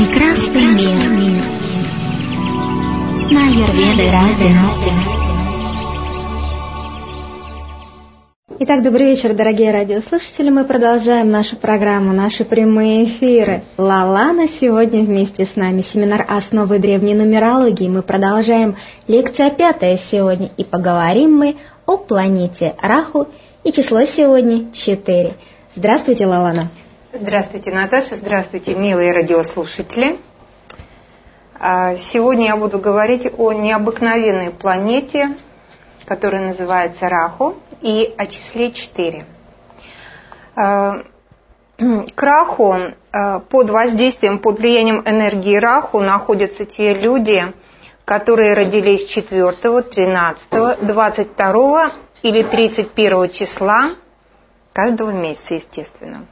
Прекрасный мир. На Аюрведа радио. Итак, добрый вечер, дорогие радиослушатели. Мы продолжаем нашу программу, наши прямые эфиры. Лалана сегодня вместе с нами. Семинар «Основы древней нумерологии». Мы продолжаем. Лекция 5 сегодня. И поговорим мы о планете Раху. И число сегодня 4. Здравствуйте, Лалана. Здравствуйте, Наташа. Здравствуйте, милые радиослушатели. Сегодня я буду говорить о необыкновенной планете, которая называется Раху, и о числе 4. К Раху, под воздействием, под влиянием энергии Раху находятся те люди, которые родились 4, 13, 22 или 31 числа каждого месяца, естественно.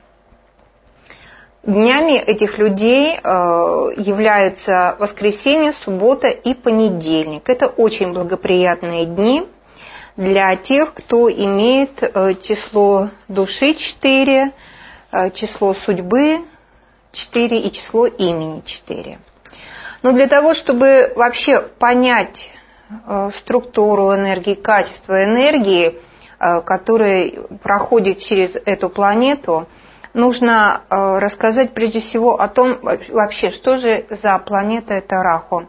Днями этих людей являются воскресенье, суббота и понедельник. Это очень благоприятные дни для тех, кто имеет число души 4, число судьбы 4 и число имени 4. Но для того, чтобы вообще понять структуру энергии, качество энергии, которая проходит через эту планету, нужно рассказать прежде всего о том, вообще, что же за планета эта Раху.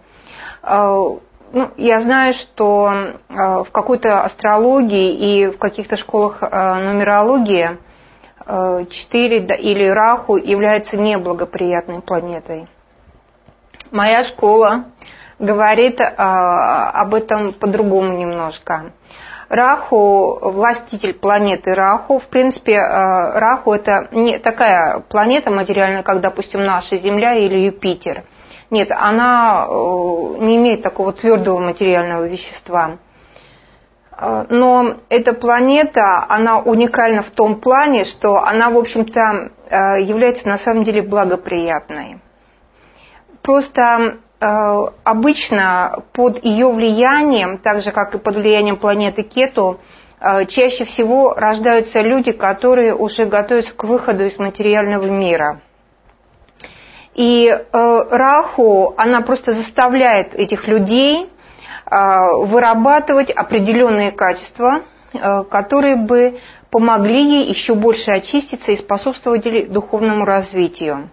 Я знаю, что в какой-то астрологии и в каких-то школах нумерологии 4 или Раху являются неблагоприятной планетой. Моя школа говорит об этом по-другому немножко. Раху, властитель планеты Раху, в принципе, Раху это не такая планета материальная, как, допустим, наша Земля или Юпитер. Нет, она не имеет такого твердого материального вещества. Но эта планета, она уникальна в том плане, что она, в общем-то, является на самом деле благоприятной. Просто обычно под ее влиянием, так же как и под влиянием планеты Кету, чаще всего рождаются люди, которые уже готовятся к выходу из материального мира. И Раху, она просто заставляет этих людей вырабатывать определенные качества, которые бы помогли ей еще больше очиститься и способствовали духовному развитию.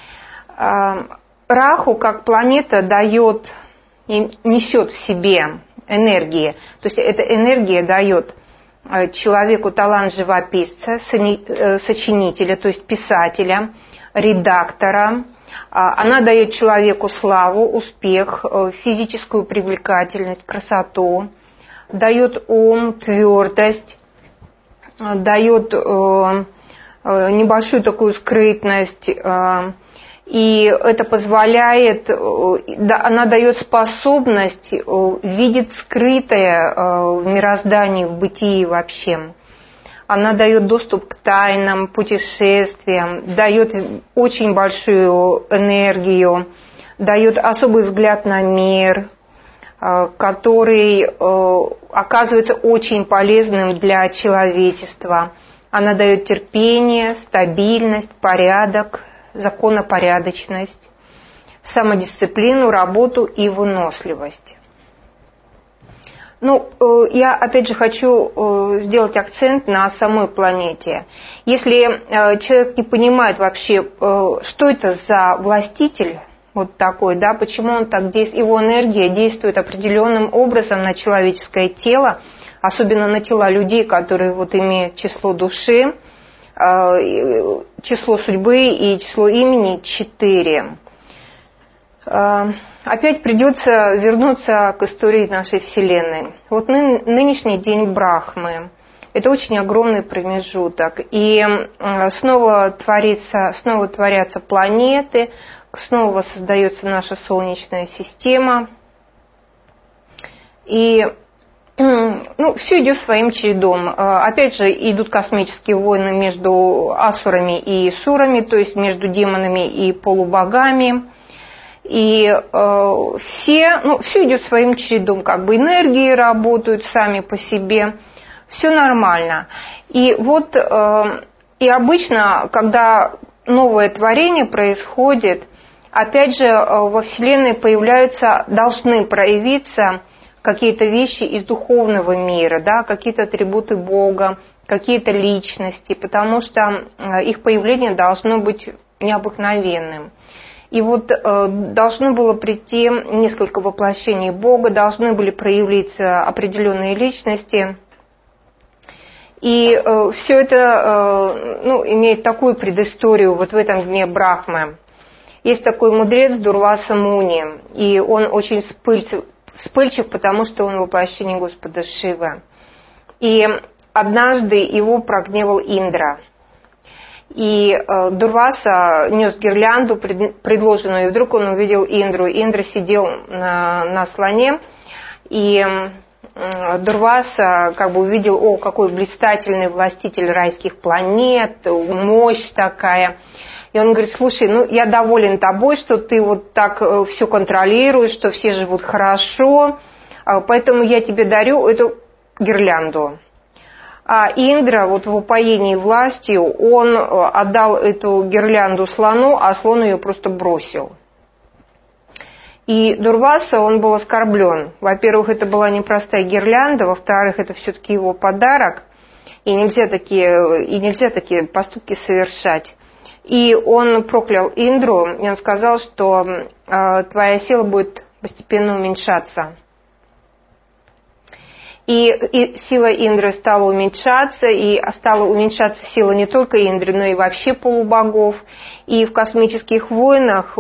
Раху как планета дает и несет в себе энергии, то есть эта энергия дает человеку талант живописца, сочинителя, то есть писателя, редактора. Она дает человеку славу, успех, физическую привлекательность, красоту, дает ум, твердость, дает небольшую такую скрытность. И это позволяет, она дает способность видеть скрытое в мироздании, в бытии вообще. Она дает доступ к тайнам, путешествиям, дает очень большую энергию, дает особый взгляд на мир, который оказывается очень полезным для человечества. Она дает терпение, стабильность, порядок, законопорядочность, самодисциплину, работу и выносливость. Я опять же хочу сделать акцент на самой планете. Если человек не понимает вообще, что это за властитель вот такой, да, почему он так действует, его энергия действует определенным образом на человеческое тело, особенно на тела людей, которые вот имеют число души, число судьбы и число имени 4. Опять придется вернуться к истории нашей Вселенной. Вот нынешний день Брахмы. Это очень огромный промежуток. И снова творятся планеты, снова создается наша Солнечная система. И все идет своим чередом. Опять же, идут космические войны между асурами и сурами, то есть между демонами и полубогами. И все идет своим чередом, как бы энергии работают сами по себе, все нормально. И вот и обычно, когда новое творение происходит, опять же, во Вселенной должны проявиться какие-то вещи из духовного мира, да, какие-то атрибуты Бога, какие-то личности, потому что их появление должно быть необыкновенным. И вот должно было прийти несколько воплощений Бога, должны были проявиться определенные личности. И все это имеет такую предысторию вот в этом дне Брахмы. Есть такой мудрец Дурваса Муни, и он очень вспыльчив, потому что он воплощение Господа Шивы. И однажды его прогневал Индра. И Дурваса нес гирлянду, предложенную, и вдруг он увидел Индру. Индра сидел на слоне, и Дурваса как бы увидел, какой блистательный властитель райских планет, мощь такая. И он говорит: слушай, я доволен тобой, что ты вот так все контролируешь, что все живут хорошо, поэтому я тебе дарю эту гирлянду. А Индра вот в упоении властью, он отдал эту гирлянду слону, а слон ее просто бросил. И Дурваса, он был оскорблен. Во-первых, это была непростая гирлянда, во-вторых, это все-таки его подарок, и нельзя такие поступки совершать. И он проклял Индру, и он сказал, что твоя сила будет постепенно уменьшаться. И сила Индры стала уменьшаться, и стала уменьшаться сила не только Индры, но и вообще полубогов. И в космических войнах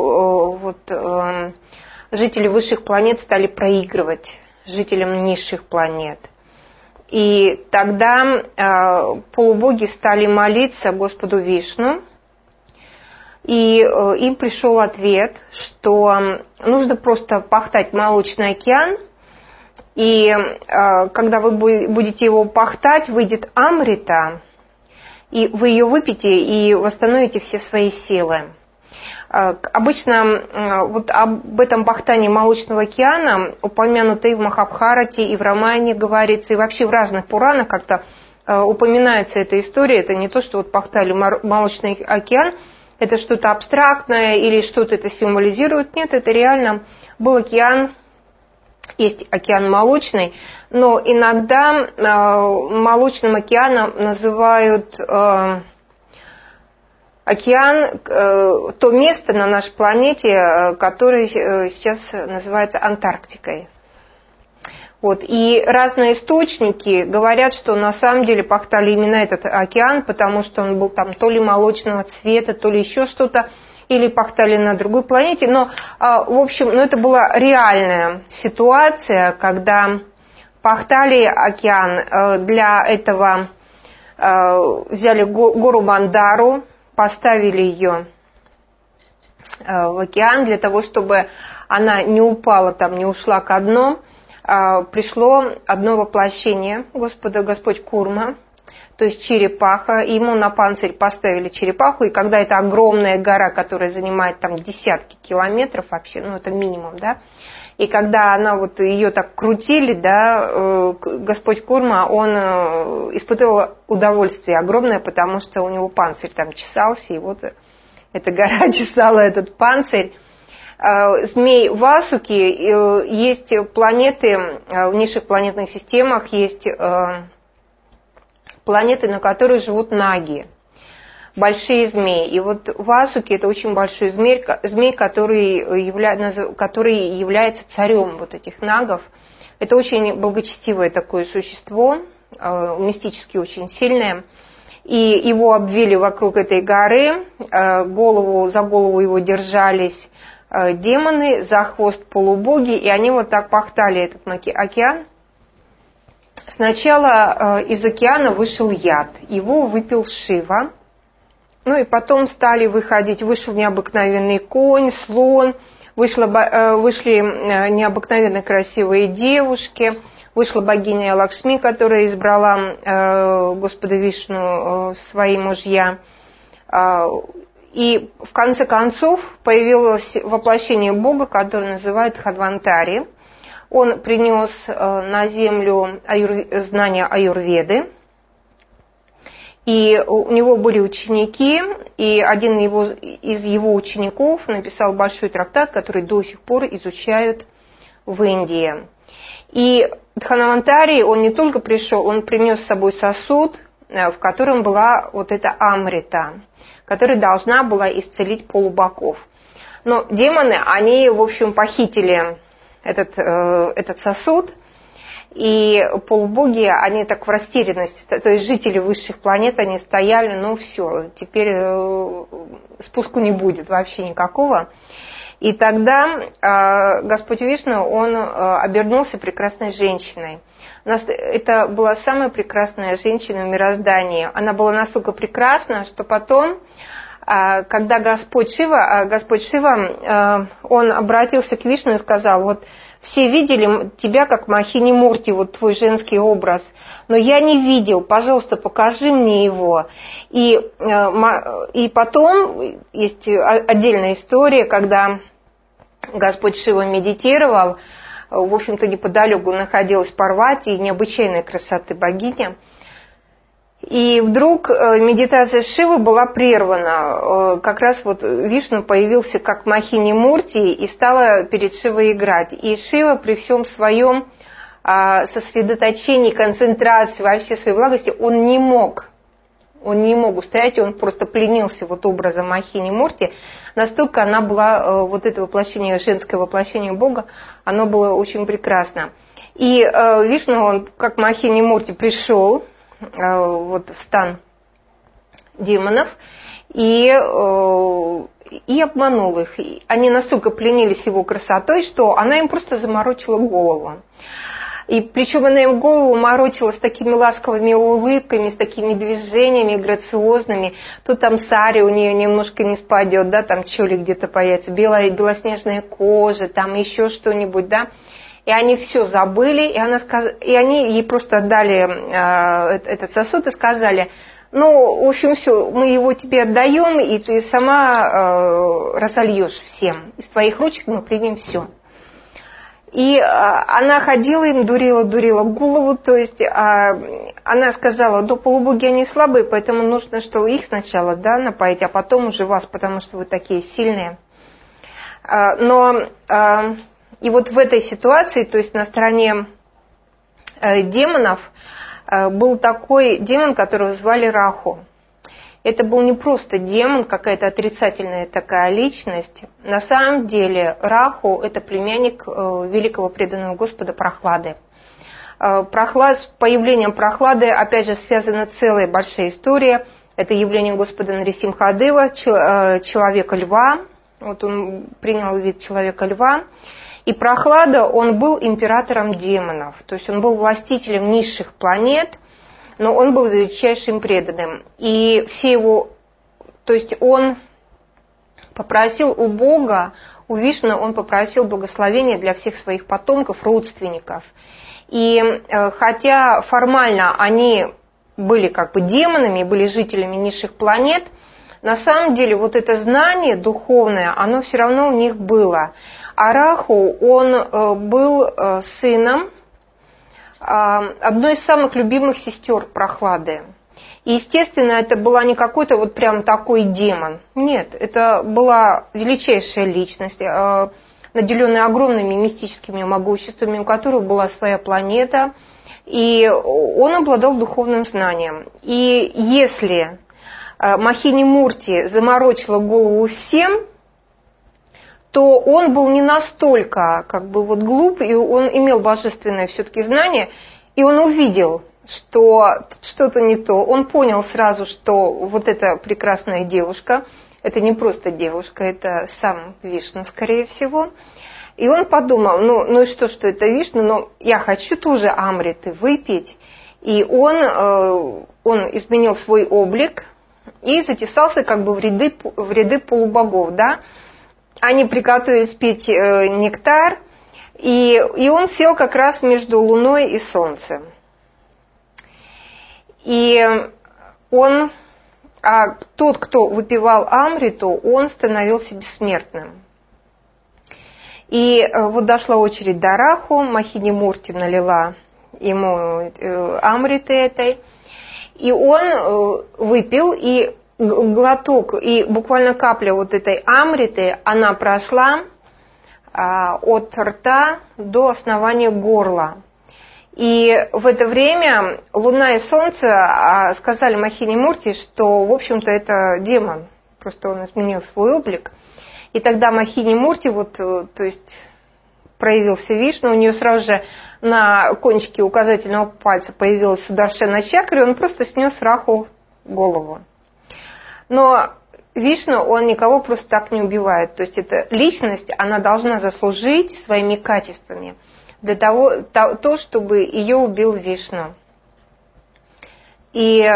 жители высших планет стали проигрывать жителям низших планет. И тогда полубоги стали молиться Господу Вишну, и им пришел ответ, что нужно просто пахтать молочный океан, и когда вы будете его пахтать, выйдет Амрита, и вы ее выпьете и восстановите все свои силы. Обычно вот об этом пахтании молочного океана упомянуто и в Махабхарате, и в Рамайне говорится, и вообще в разных Пуранах как-то упоминается эта история. Это не то, что вот пахтали молочный океан, это что-то абстрактное или что-то это символизирует. Нет, это реально был океан, есть океан молочный, но иногда молочным океаном называют океан, то место на нашей планете, которое сейчас называется Антарктикой. Вот. И разные источники говорят, что на самом деле пахтали именно этот океан, потому что он был там то ли молочного цвета, то ли еще что-то, или пахтали на другой планете. Но, в общем, это была реальная ситуация, когда пахтали океан. Для этого взяли гору Мандару, поставили ее в океан для того, чтобы она не упала там, не ушла ко дну. Пришло одно воплощение Господа, Господь Курма, то есть черепаха. Ему на панцирь поставили черепаху, и когда это огромная гора, которая занимает там десятки километров вообще, это минимум, да, и когда она вот ее так крутили, да, Господь Курма, он испытывал удовольствие огромное, потому что у него панцирь там чесался, и вот эта гора чесала этот панцирь. Змей Васуки, есть планеты, в низших планетных системах есть планеты, на которых живут наги, большие змеи. И вот Васуки – это очень большой змей, который является царем вот этих нагов. Это очень благочестивое такое существо, мистически очень сильное. И его обвили вокруг этой горы, за голову его держались демоны, за хвост полубоги, и они вот так пахтали этот океан. Сначала из океана вышел яд, его выпил Шива, и потом стали выходить, вышел необыкновенный конь, слон, вышли необыкновенно красивые девушки, вышла богиня Лакшми, которая избрала Господа Вишну свои мужья. И в конце концов появилось воплощение Бога, которое называют Дханвантари. Он принес на землю знания аюрведы. И у него были ученики, и один из его учеников написал большой трактат, который до сих пор изучают в Индии. И Дханвантари, он не только пришел, он принес с собой сосуд, в котором была вот эта амрита, которая должна была исцелить полубогов. Но демоны, они, в общем, похитили этот сосуд, и полубоги, они так в растерянности, то есть жители высших планет, они стояли, ну все, теперь спуску не будет вообще никакого. И тогда Господь Вишну, он обернулся прекрасной женщиной. Это была самая прекрасная женщина в мироздании. Она была настолько прекрасна, что потом, когда Господь Шива, он обратился к Вишну и сказал: вот все видели тебя как Махини Мурти, вот твой женский образ, но я не видел, пожалуйста, покажи мне его. И потом есть отдельная история, когда Господь Шива медитировал, в общем-то, неподалеку находилась Парвати, необычайной красоты богиня. И вдруг медитация Шивы была прервана. Как раз вот Вишну появился как Махини Мурти и стала перед Шивой играть. И Шива при всем своем сосредоточении, концентрации, во всей своей благости, он не мог устоять, он просто пленился вот образом Махини Мурти. Настолько она была, вот это воплощение, женское воплощение Бога, оно было очень прекрасно. И Вишну, он как Махини Мурти пришел вот в стан демонов и обманул их. Они настолько пленились его красотой, что она им просто заморочила голову. И причем она им голову морочила с такими ласковыми улыбками, с такими движениями грациозными. То там сари у нее немножко не спадет, да, там чоли где-то появится, белоснежная кожа, там еще что-нибудь, да. И они все забыли, и они ей просто отдали этот сосуд и сказали: ну, в общем, все, мы его тебе отдаем, и ты сама разольешь всем. Из твоих ручек мы примем все. И она ходила им, дурила голову, то есть она сказала: да, полубоги, они слабые, поэтому нужно, что их сначала, да, напоить, а потом уже вас, потому что вы такие сильные. И вот в этой ситуации, то есть на стороне демонов, был такой демон, которого звали Раху. Это был не просто демон, какая-то отрицательная такая личность. На самом деле Раху – это племянник великого преданного Господа Прохлады. С появлением Прохлады, опять же, связана целая большая история. Это явление Господа Нарисимхадева, человека-льва. Вот он принял вид человека-льва. И Прохлада, он был императором демонов, то есть он был властителем низших планет, но он был величайшим преданным. И все его, то есть он попросил у Бога, у Вишну, он попросил благословения для всех своих потомков, родственников. И хотя формально они были как бы демонами, были жителями низших планет, на самом деле вот это знание духовное, оно все равно у них было. А Раху, он был сыном одной из самых любимых сестер Прохлады. И, естественно, это была не какой-то вот прям такой демон. Нет, это была величайшая личность, наделенная огромными мистическими могуществами, у которой была своя планета, и он обладал духовным знанием. И если Махини Мурти заморочила голову всем, то он был не настолько как бы вот глуп, и он имел божественное все-таки знание, и он увидел, что что-то не то. Он понял сразу, что вот эта прекрасная девушка, это не просто девушка, это сам Вишну, скорее всего. И он подумал: ну и что это Вишну, но я хочу тоже амриты выпить. И он изменил свой облик и затесался как бы в ряды полубогов, да. Они приготовились пить нектар, и он сел как раз между Луной и Солнцем. И тот, кто выпивал амриту, он становился бессмертным. И вот дошла очередь до Раху, Махини Мурти налила ему амриты этой. И он выпил, и глоток, и буквально капля вот этой амриты, она прошла от рта до основания горла. И в это время Луна и Солнце сказали Махини Мурти, что, в общем-то, это демон. Просто он изменил свой облик. И тогда Махини Мурти, то есть проявился Вишну, у нее сразу же на кончике указательного пальца появилась Сударшена чакра, и он просто снес Раху голову. Но Вишну, он никого просто так не убивает. То есть эта личность, она должна заслужить своими качествами для того, чтобы ее убил Вишну. И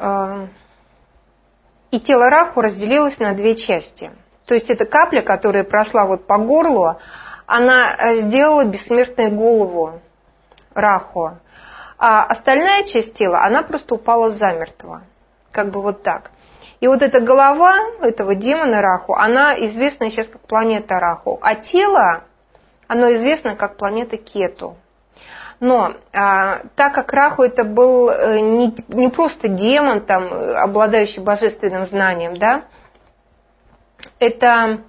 тело Раху разделилось на две части. То есть эта капля, которая прошла вот по горлу, она сделала бессмертной голову Раху. А остальная часть тела, она просто упала замертво. Как бы вот так. И вот эта голова этого демона Раху, она известна сейчас как планета Раху. А тело, оно известно как планета Кету. Но так как Раху это был не просто демон, там, обладающий божественным знанием, да, это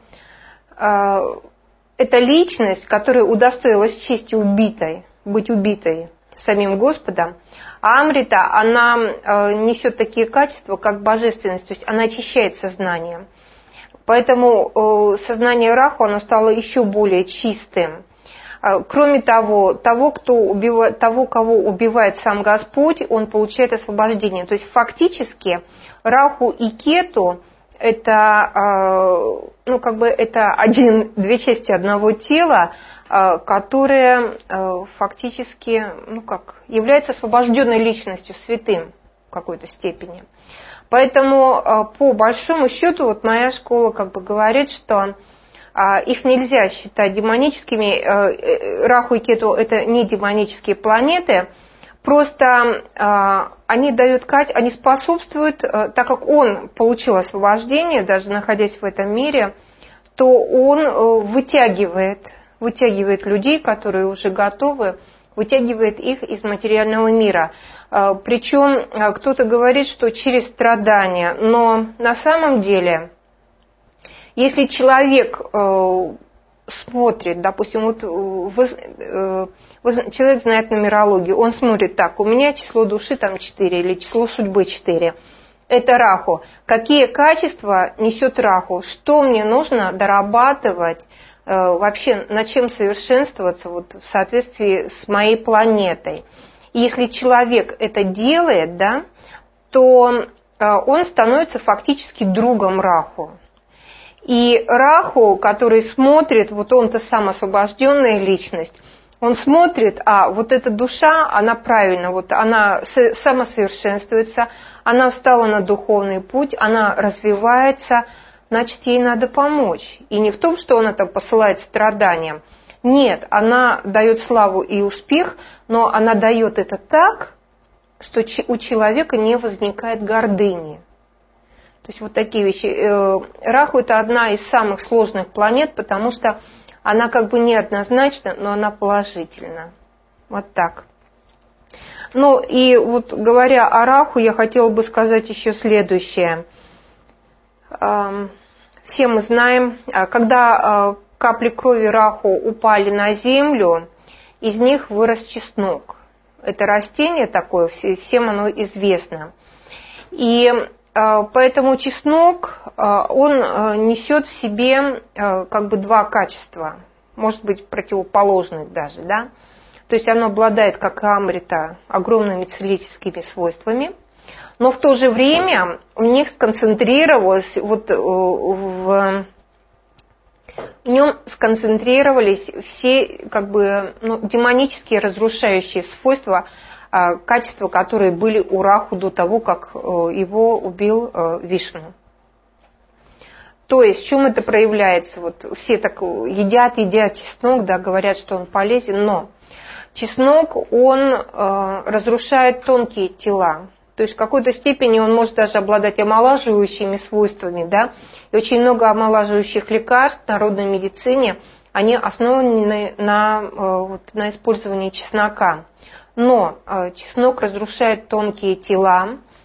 личность, которая удостоилась чести быть убитой самим Господом. А Амрита, она несет такие качества, как божественность, то есть она очищает сознание. Поэтому сознание Раху, оно стало еще более чистым. Кроме того, кого убивает сам Господь, он получает освобождение. То есть фактически Раху и Кету это, это две части одного тела, которое фактически является освобожденной личностью, святым в какой-то степени. Поэтому по большому счету вот моя школа говорит, что их нельзя считать демоническими. Раху и Кету это не демонические планеты, просто они способствуют, так как он получил освобождение, даже находясь в этом мире, то он вытягивает людей, которые уже готовы, вытягивает их из материального мира. Причем кто-то говорит, что через страдания, но на самом деле, если человек смотрит, допустим, человек знает нумерологию, он смотрит так, у меня число души 4 или число судьбы 4. Это Раху. Какие качества несет Раху? Что мне нужно дорабатывать? Вообще, над чем совершенствоваться в соответствии с моей планетой? И если человек это делает, да, то он становится фактически другом Раху. И Раху, который смотрит, он-то сам освобожденная личность, он смотрит, вот эта душа, она правильно, она самосовершенствуется, она встала на духовный путь, она развивается, значит, ей надо помочь. И не в том, что она посылает страдания. Нет, она дает славу и успех, но она дает это так, что у человека не возникает гордыни. То есть такие вещи. Раху это одна из самых сложных планет, потому что она неоднозначна, но она положительна. Вот так. Ну и говоря о Раху, я хотела бы сказать еще следующее. Все мы знаем, когда капли крови Раху упали на землю, из них вырос чеснок. Это растение такое, всем оно известно. И поэтому чеснок, он несет в себе два качества, может быть, противоположных даже, да. То есть оно обладает, как и амрита, огромными целительскими свойствами, но в то же время в них сконцентрировалось, в нем сконцентрировались все демонические разрушающие свойства, качества, которые были у Раху до того, как его убил Вишну. То есть в чем это проявляется? Все так едят чеснок, да, говорят, что он полезен, но чеснок, он разрушает тонкие тела. То есть в какой-то степени он может даже обладать омолаживающими свойствами, да. И очень много омолаживающих лекарств в народной медицине, они основаны на использовании чеснока. Но чеснок разрушает тонкие тела,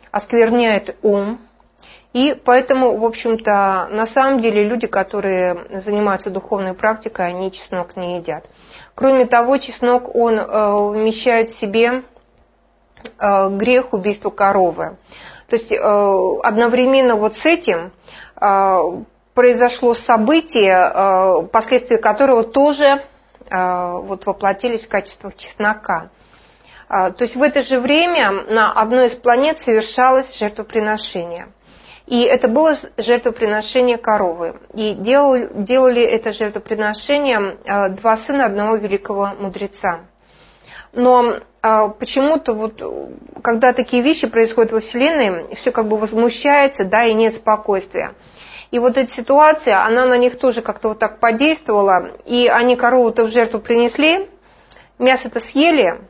оскверняет ум. И поэтому, в общем-то, на самом деле люди, которые занимаются духовной практикой, они чеснок не едят. Кроме того, чеснок, он вмещает в себе грех убийства коровы. То есть одновременно вот с этим произошло событие, последствия которого тоже вот воплотились в качествах чеснока. То есть в это же время на одной из планет совершалось жертвоприношение. И это было жертвоприношение коровы. И делали это жертвоприношение два сына одного великого мудреца. Но почему-то вот, когда такие вещи происходят во Вселенной, все как бы возмущается, да, и нет спокойствия. И вот эта ситуация, она на них тоже как-то вот так подействовала. И они корову-то в жертву принесли, мясо-то съели,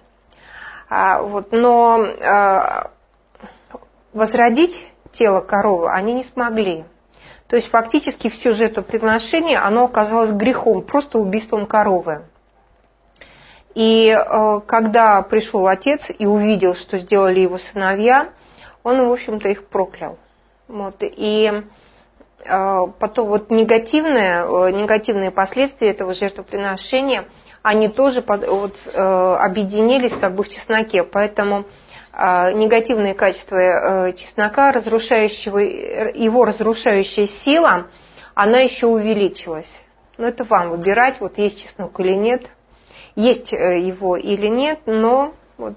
но возродить тело коровы они не смогли. То есть фактически все жертвоприношение, оно оказалось грехом, просто убийством коровы. И когда пришел отец и увидел, что сделали его сыновья, он, в общем-то, их проклял. Вот. И потом вот негативные последствия этого жертвоприношения, они тоже объединились как бы в чесноке. Поэтому негативные качества чеснока, его разрушающая сила, она еще увеличилась. Но это вам выбирать, вот есть чеснок или нет, есть его или нет, но вот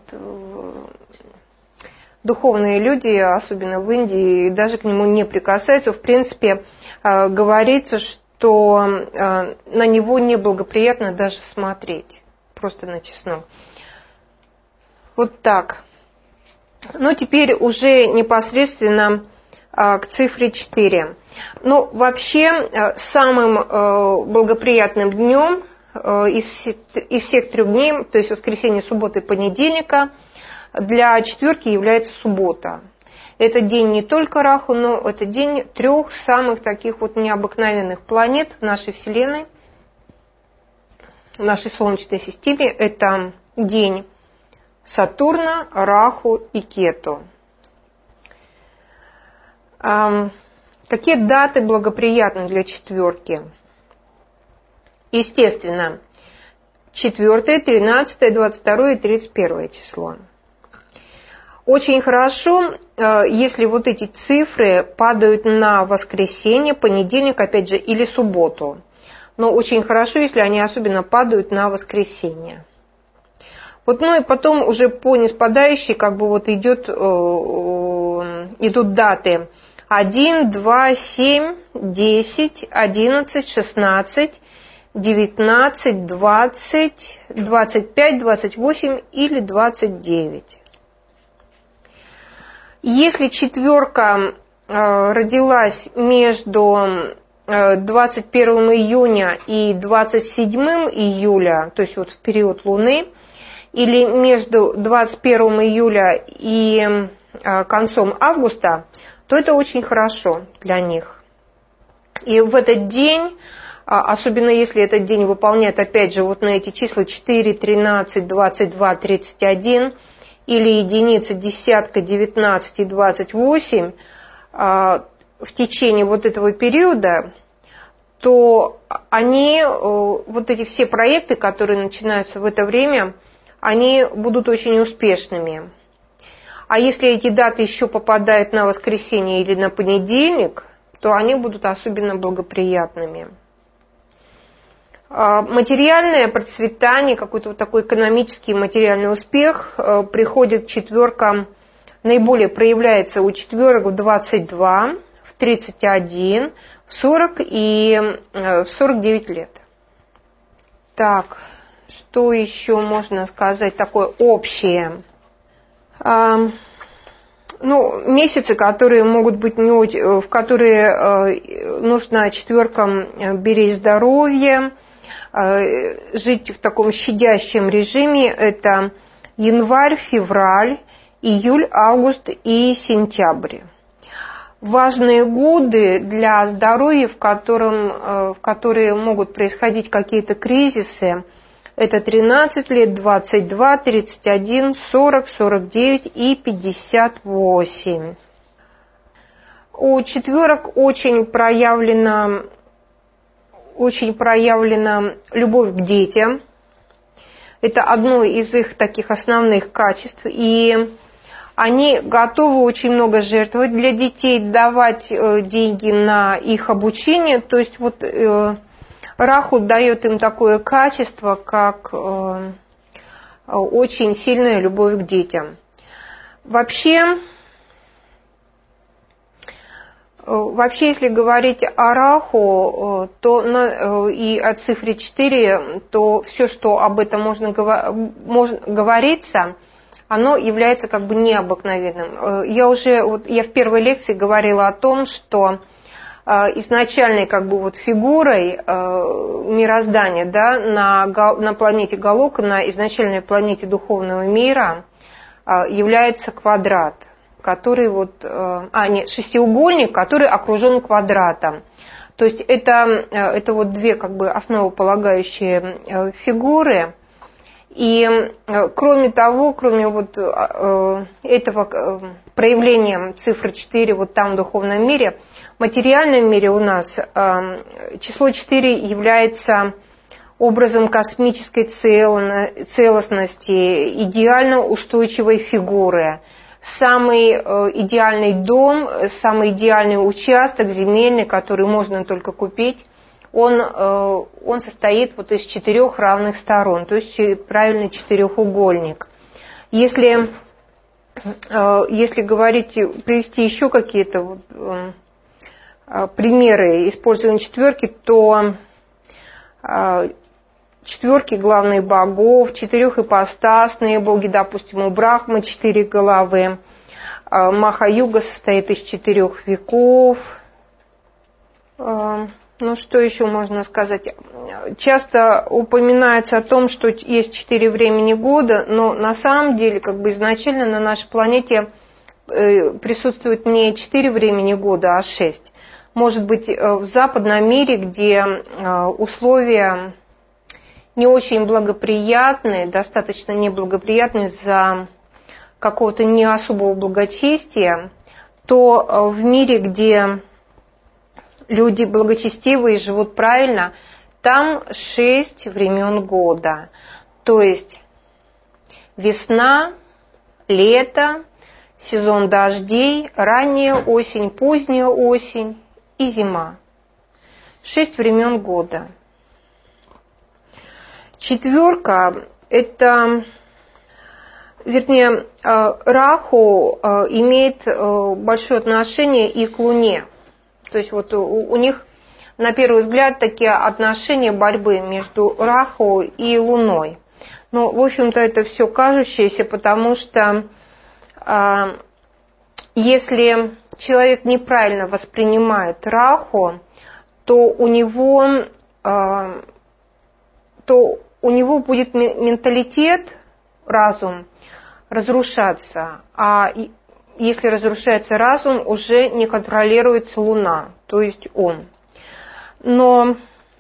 духовные люди, особенно в Индии, даже к нему не прикасаются. В принципе, говорится, что на него неблагоприятно даже смотреть, просто на чеснок. Вот так. Ну, теперь уже непосредственно к цифре 4. Ну, вообще, самым благоприятным днем из всех 3 дней, то есть воскресенье, суббота и понедельника, для четверки является суббота. Это день не только Раху, но это день 3 самых таких вот необыкновенных планет в нашей Вселенной, в нашей Солнечной системе. Это день Сатурна, Раху и Кету. Какие даты благоприятны для четверки? Естественно, 4, 13, 22 и 31 число. Очень хорошо, если вот эти цифры падают на воскресенье, понедельник, опять же, или субботу. Но очень хорошо, если они особенно падают на воскресенье. Вот, ну и потом уже по ниспадающей как бы вот идут даты 1, 2, 7, 10, 11, 16, 19, 20, 25, 28 или 29. Если четверка родилась между 21 июня и 27 июля, то есть вот в период Луны, или между 21 июля и концом августа, то это очень хорошо для них. И в этот день, особенно если этот день выполняет, опять же, вот на эти числа 4, 13, 22, 31, или единица, десятка, 19 и 28 в течение вот этого периода, то они, вот эти все проекты, которые начинаются в это время, они будут очень успешными. А если эти даты еще попадают на воскресенье или на понедельник, то они будут особенно благоприятными. Материальное процветание, какой-то вот такой экономический материальный успех приходит четверкам, наиболее проявляется у четверок в 22, в 31, в 40 и в 49 лет. Так, что еще можно сказать такое общее? Месяцы, которые могут быть не очень, в которые нужно четверкам беречь здоровье, жить в таком щадящем режиме, это январь, февраль, июль, август и сентябрь. Важные годы для здоровья, в которые могут происходить какие-то кризисы, Это 13 лет, 22, 31, 40, 49 и 58. У четверок очень проявлена любовь к детям. Это одно из их таких основных качеств. И они готовы очень много жертвовать для детей, давать деньги на их обучение. То есть вот Раху дает им такое качество, как очень сильная любовь к детям. Вообще, если говорить о Раху и о цифре 4, то все, что об этом можно говориться, оно является как бы необыкновенным. Я в первой лекции говорила о том, что изначальной как бы вот фигурой мироздания, да, на планете Галока, на изначальной планете духовного мира является квадрат, который шестиугольник, который окружен квадратом. То есть это вот две как бы основополагающие фигуры. И кроме того, кроме вот этого проявления цифры 4 вот там в духовном мире, в материальном мире у нас число 4 является образом космической целостности, идеально устойчивой фигуры. Самый идеальный дом, самый идеальный участок земельный, который можно только купить, он состоит вот из 4 равных сторон, то есть правильный четырехугольник. Если привести еще какие-то примеры использования четверки, то четверки главных богов, 4-ипостасные боги, допустим, у Брахмы 4 головы, Маха-юга состоит из 4 веков. Ну, что еще можно сказать? Часто упоминается о том, что есть 4 времени года, но на самом деле, как бы изначально на нашей планете присутствует не 4 времени года, а 6. Может быть, в западном мире, где условия не очень благоприятные, достаточно неблагоприятные из-за какого-то не особого благочестия, то в мире, где люди благочестивые живут правильно, там 6 времен года. То есть весна, лето, сезон дождей, ранняя осень, поздняя осень и зима. 6 времен года. Четверка – это, Раху имеет большое отношение и к Луне. То есть вот у них, на первый взгляд, такие отношения борьбы между Раху и Луной. Но, в общем-то, это все кажущееся, потому что если человек неправильно воспринимает Раху, то у него будет менталитет, разум разрушаться, а если разрушается разум, уже не контролируется Луна, то есть он. Но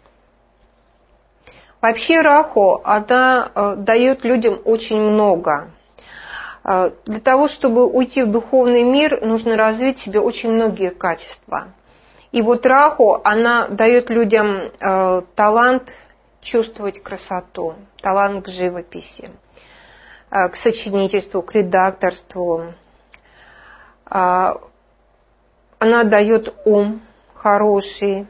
вообще Раху, она дает людям очень много. Для того, чтобы уйти в духовный мир, нужно развить в себе очень многие качества. И вот Раху, она дает людям талант чувствовать красоту, талант к живописи, к сочинительству, к редакторству. Она дает ум хороший,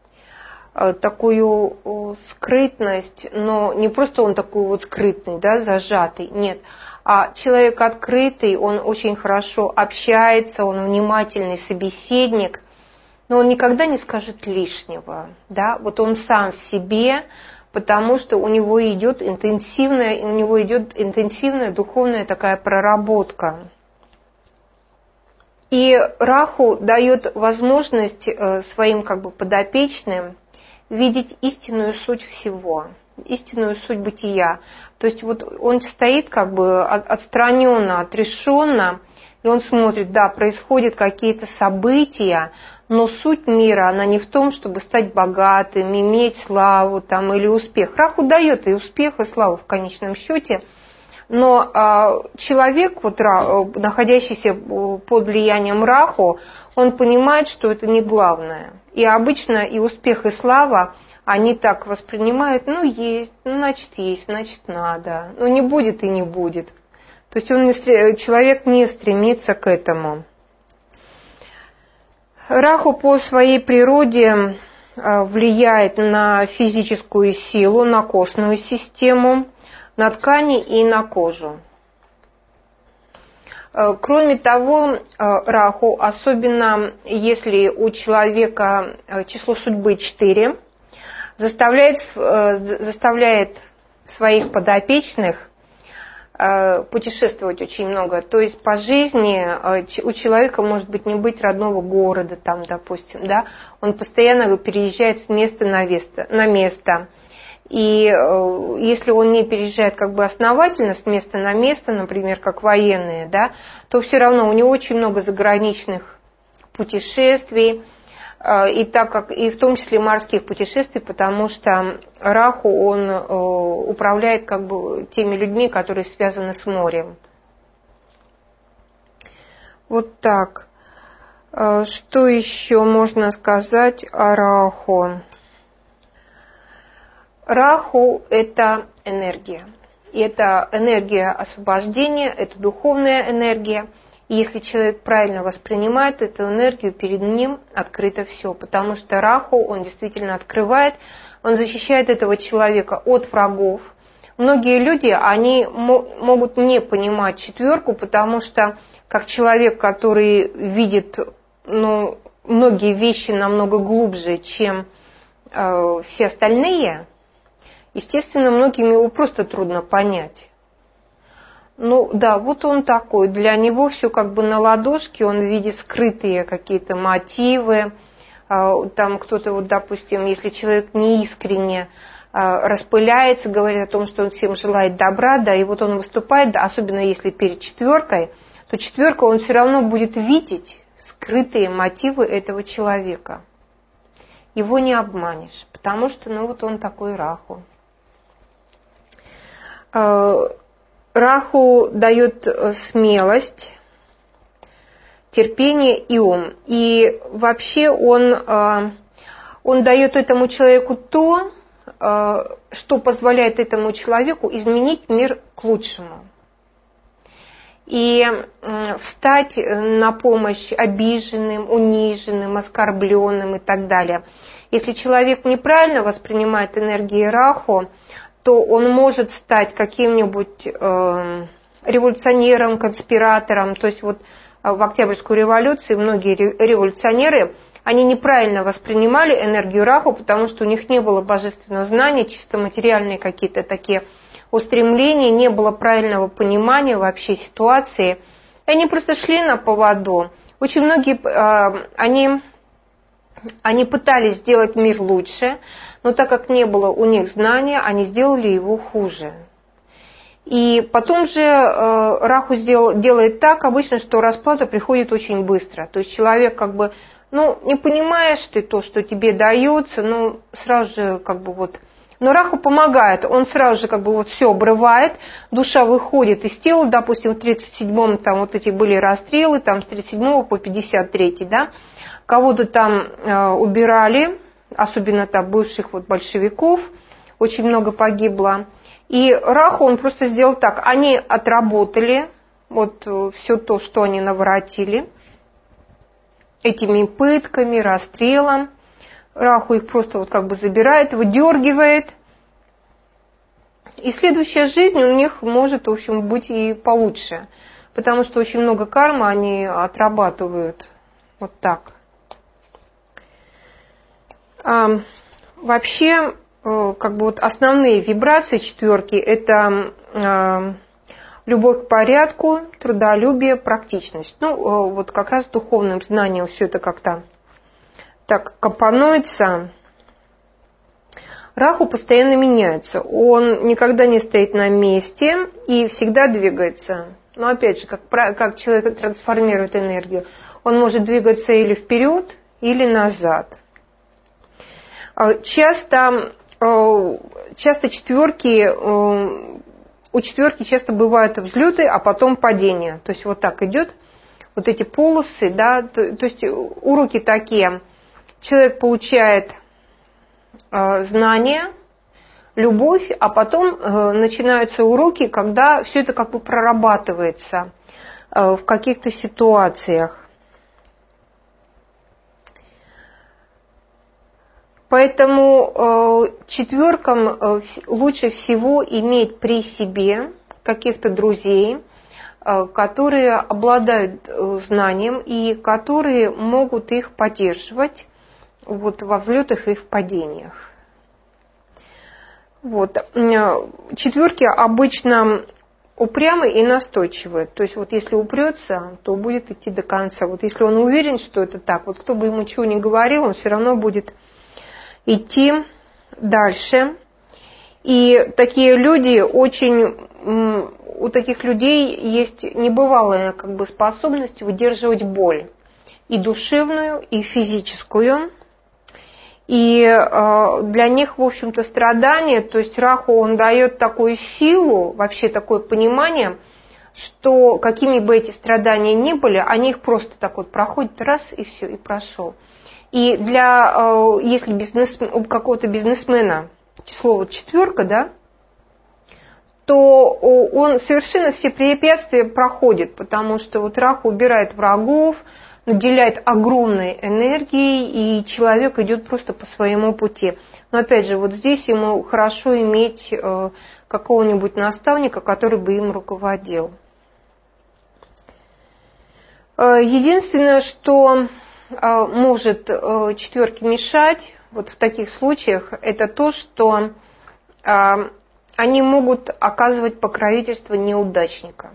такую скрытность, но не просто он такой вот скрытный, да, зажатый, нет, а человек открытый, он очень хорошо общается, он внимательный собеседник, но он никогда не скажет лишнего, да, вот он сам в себе, потому что у него идет интенсивная духовная такая проработка. И Раху дает возможность своим как бы подопечным видеть истинную суть всего, истинную суть бытия. То есть вот он стоит как бы отстраненно, отрешенно, и он смотрит, да, происходят какие-то события, но суть мира, она не в том, чтобы стать богатым, иметь славу там, или успех. Раху дает и успех, и славу в конечном счете, но человек, вот, находящийся под влиянием Раху, он понимает, что это не главное. И обычно и успех, и слава, они так воспринимают, ну есть, значит надо, ну не будет и не будет. То есть человек не стремится к этому. Раху по своей природе влияет на физическую силу, на костную систему, на ткани и на кожу. Кроме того, Раху, особенно если у человека число судьбы 4, заставляет своих подопечных путешествовать очень много. То есть по жизни у человека может быть не быть родного города, там, допустим, да? Он постоянно переезжает с места на место. И если он не переезжает как бы основательно с места на место, например, как военные, да, то все равно у него очень много заграничных путешествий, и так как и в том числе морских путешествий, потому что Раху, он управляет как бы теми людьми, которые связаны с морем. Вот так. Что еще можно сказать о Раху? Раху – это энергия. И это энергия освобождения, это духовная энергия. И если человек правильно воспринимает эту энергию, перед ним открыто все. Потому что Раху, он действительно открывает, он защищает этого человека от врагов. Многие люди, они могут не понимать четверку, потому что как человек, который видит многие вещи намного глубже, чем все остальные, естественно, многим его просто трудно понять. Ну да, вот он такой, для него все как бы на ладошке, он видит скрытые какие-то мотивы, там кто-то, вот, допустим, если человек неискренне распыляется, говорит о том, что он всем желает добра, да, и вот он выступает, да, особенно если перед четверкой, то четверка, он все равно будет видеть скрытые мотивы этого человека. Его не обманешь, потому что, вот он такой Раху. Раху дает смелость, терпение и ум. И вообще он дает этому человеку то, что позволяет этому человеку изменить мир к лучшему. И встать на помощь обиженным, униженным, оскорбленным и так далее. Если человек неправильно воспринимает энергии Раху, то он может стать каким-нибудь революционером, конспиратором. То есть вот в Октябрьскую революцию многие революционеры, они неправильно воспринимали энергию Раху, потому что у них не было божественного знания, чисто материальные какие-то такие устремления, не было правильного понимания вообще ситуации. И они просто шли на поводу. Очень многие, они пытались сделать мир лучше, но так как не было у них знания, они сделали его хуже. И потом же Раху делает так обычно, что расплата приходит очень быстро. То есть человек как бы, не понимаешь ты то, что тебе дается, сразу же как бы вот. Но Раху помогает, он сразу же как бы вот все обрывает, душа выходит из тела, допустим, в 37-м там вот эти были расстрелы, там с 37 по 53, да, кого-то там убирали, особенно там бывших вот большевиков, очень много погибло. И Раху он просто сделал так, они отработали вот все то, что они наворотили, этими пытками, расстрелом. Раху их просто вот как бы забирает, выдергивает. И следующая жизнь у них может, в общем, быть и получше, потому что очень много кармы они отрабатывают вот так. Вообще, как бы вот основные вибрации четверки – это любовь к порядку, трудолюбие, практичность. Вот как раз духовным знанием все это как-то так компонуется. Раху постоянно меняется. Он никогда не стоит на месте и всегда двигается. Но опять же, как человек трансформирует энергию, он может двигаться или вперед, или назад. Часто четверки, у четверки часто бывают взлеты, а потом падения. То есть вот так идет, вот эти полосы, да, то есть уроки такие. Человек получает знания, любовь, а потом начинаются уроки, когда все это как бы прорабатывается в каких-то ситуациях. Поэтому четверкам лучше всего иметь при себе каких-то друзей, которые обладают знанием и которые могут их поддерживать вот во взлетах и в падениях. Вот. Четверки обычно упрямы и настойчивы. То есть вот если упрется, то будет идти до конца. Вот если он уверен, что это так, вот кто бы ему чего ни говорил, он все равно будет идти дальше. И такие люди у таких людей есть небывалая как бы способность выдерживать боль. И душевную, и физическую. И для них, в общем-то, страдание, то есть Раху, он дает такую силу, вообще такое понимание, что какими бы эти страдания ни были, они их просто так вот проходят раз и все, и прошел. И если у какого-то бизнесмена число вот четверка, да, то он совершенно все препятствия проходит, потому что вот Раху убирает врагов, наделяет огромной энергией, и человек идет просто по своему пути. Но опять же, вот здесь ему хорошо иметь какого-нибудь наставника, который бы им руководил. Единственное, что может четверке мешать вот в таких случаях, это то, что они могут оказывать покровительство неудачника.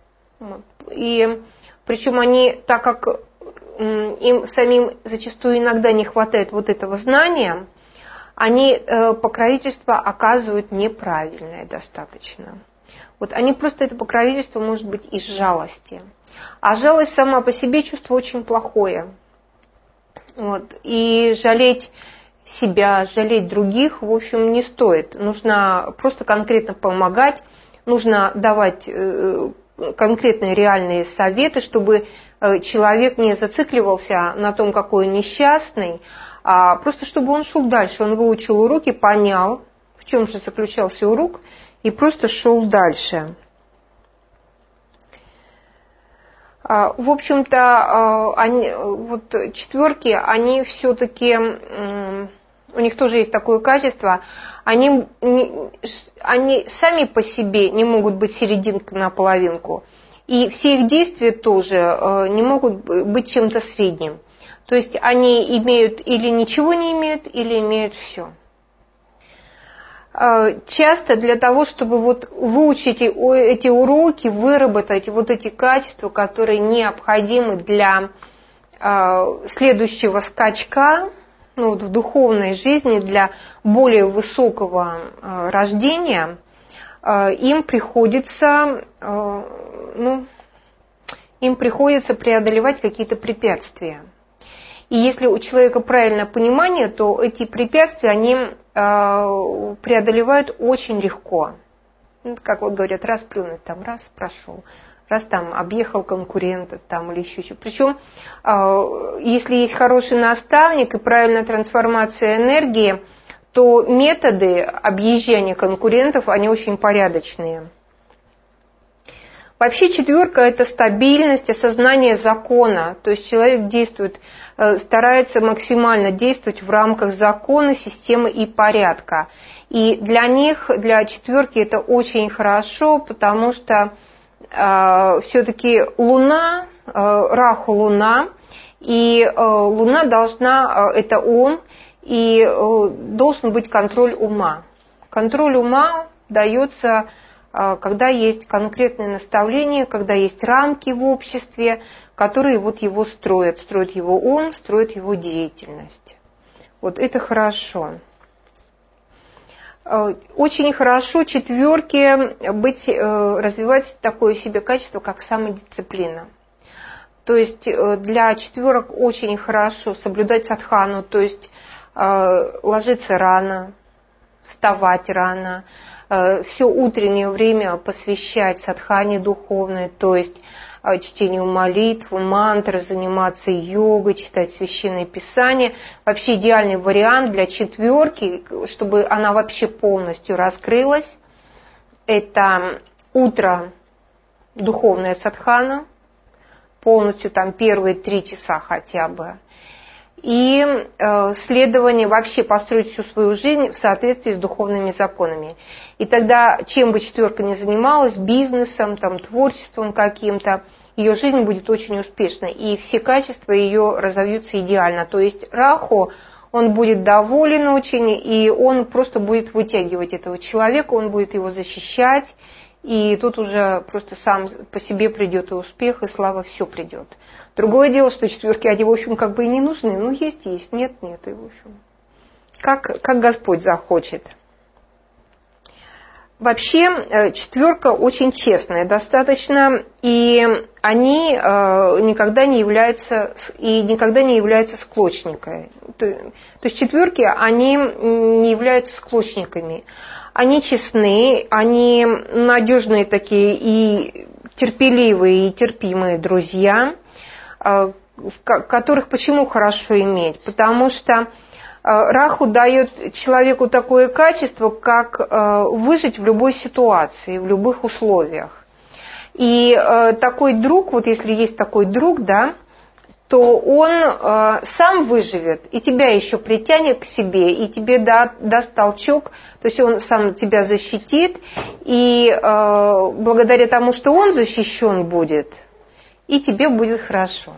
И причем они, так как им самим зачастую иногда не хватает вот этого знания, они покровительство оказывают неправильное достаточно. Вот они просто это покровительство может быть из жалости. А жалость сама по себе чувство очень плохое. Вот. И жалеть себя, жалеть других, в общем, не стоит. Нужно просто конкретно помогать, нужно давать конкретные реальные советы, чтобы человек не зацикливался на том, какой он несчастный, а просто чтобы он шел дальше. Он выучил уроки, понял, в чем же заключался урок, и просто шел дальше. В общем-то, вот четверки, они все-таки, у них тоже есть такое качество, они сами по себе не могут быть серединкой на половинку. И все их действия тоже не могут быть чем-то средним. То есть они имеют или ничего не имеют, или имеют все. Часто для того, чтобы вот выучить эти уроки, выработать вот эти качества, которые необходимы для следующего скачка, ну, в духовной жизни, для более высокого рождения, им приходится преодолевать какие-то препятствия. И если у человека правильное понимание, то эти препятствия, они преодолевают очень легко. Как вот говорят, раз плюнуть, там раз прошел, раз там объехал конкурента там, или еще что-то. Причем, если есть хороший наставник и правильная трансформация энергии, то методы объезжания конкурентов, они очень порядочные. Вообще четверка – это стабильность, осознание закона. То есть человек действует, старается максимально действовать в рамках закона, системы и порядка. И для них, для четверки это очень хорошо, потому что все-таки Луна, Раху Луна, и Луна должна, это ум, и должен быть контроль ума. Контроль ума дается, когда есть конкретные наставления, когда есть рамки в обществе, которые вот его строят его ум, строят его деятельность. Вот это хорошо. очень хорошо четверке развивать такое себе качество, как самодисциплина. То есть для четверок очень хорошо соблюдать садхану, то есть ложиться рано, вставать рано, все утреннее время посвящать садхане духовной, то есть чтению молитв, мантр, заниматься йогой, читать священное писание. Вообще идеальный вариант для четверки, чтобы она вообще полностью раскрылась, это утро духовная садхана, полностью там первые 3 часа хотя бы. И следование, вообще построить всю свою жизнь в соответствии с духовными законами. И тогда, чем бы четверка ни занималась, бизнесом, там, творчеством каким-то, ее жизнь будет очень успешной, и все качества ее разовьются идеально. То есть Раху, он будет доволен очень, и он просто будет вытягивать этого человека, он будет его защищать, и тут уже просто сам по себе придет и успех, и слава, все придет. Другое дело, что четверки, они, в общем, как бы и не нужны. Ну, есть, нет, и, в общем, как Господь захочет. Вообще, четверка очень честная достаточно, и они никогда не являются склочниками. То есть четверки, они не являются склочниками. Они честны, они надежные такие и терпеливые, и терпимые друзья, которых почему хорошо иметь? Потому что Раху дает человеку такое качество, как выжить в любой ситуации, в любых условиях. И такой друг, вот если есть такой друг, да, то он сам выживет, и тебя еще притянет к себе, и тебе даст толчок, то есть он сам тебя защитит, и благодаря тому, что он защищен будет, и тебе будет хорошо.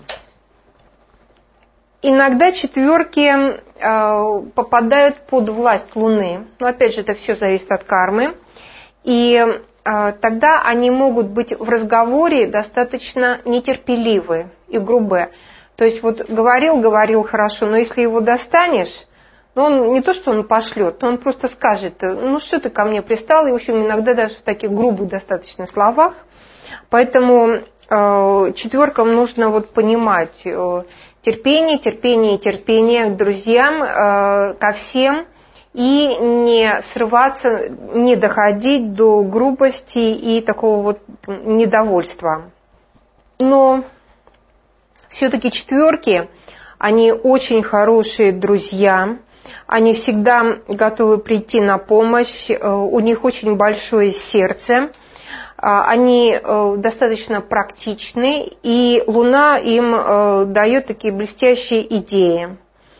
Иногда четверки попадают под власть Луны, но опять же это все зависит от кармы, и тогда они могут быть в разговоре достаточно нетерпеливы и грубые. То есть вот говорил хорошо, но если его достанешь, ну он не то, что он пошлет, но он просто скажет, ну что ты ко мне пристал, и в общем иногда даже в таких грубых достаточно словах. Поэтому четверкам нужно вот понимать терпение к друзьям, ко всем, и не срываться, не доходить до грубости и такого вот недовольства. Но все-таки четверки, они очень хорошие друзья, они всегда готовы прийти на помощь, у них очень большое сердце, они достаточно практичны, и Луна им дает такие блестящие идеи.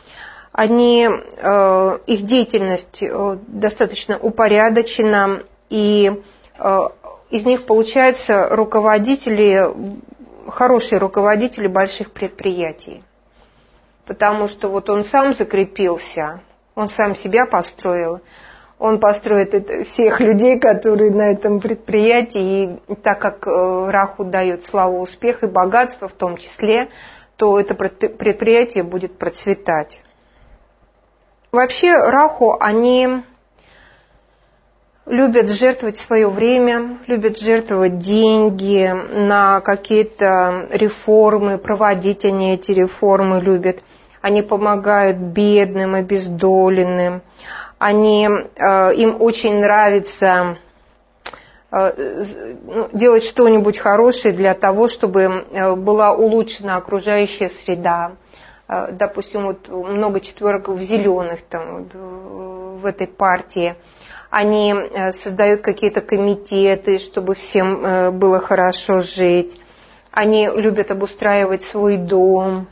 Их деятельность достаточно упорядочена, и из них получаются хорошие руководители больших предприятий. Потому что вот он сам закрепился, он сам себя построил, он построит всех людей, которые на этом предприятии, и так как Раху дает славу, успех и богатство в том числе, то это предприятие будет процветать. Вообще Раху, они любят жертвовать свое время, любят жертвовать деньги на какие-то реформы, проводить они эти реформы любят. Они помогают бедным, обездоленным. Им очень нравится делать что-нибудь хорошее для того, чтобы была улучшена окружающая среда. Допустим, вот много четверок в зеленых там, в этой партии. Они создают какие-то комитеты, чтобы всем было хорошо жить. Они любят обустраивать свой дом.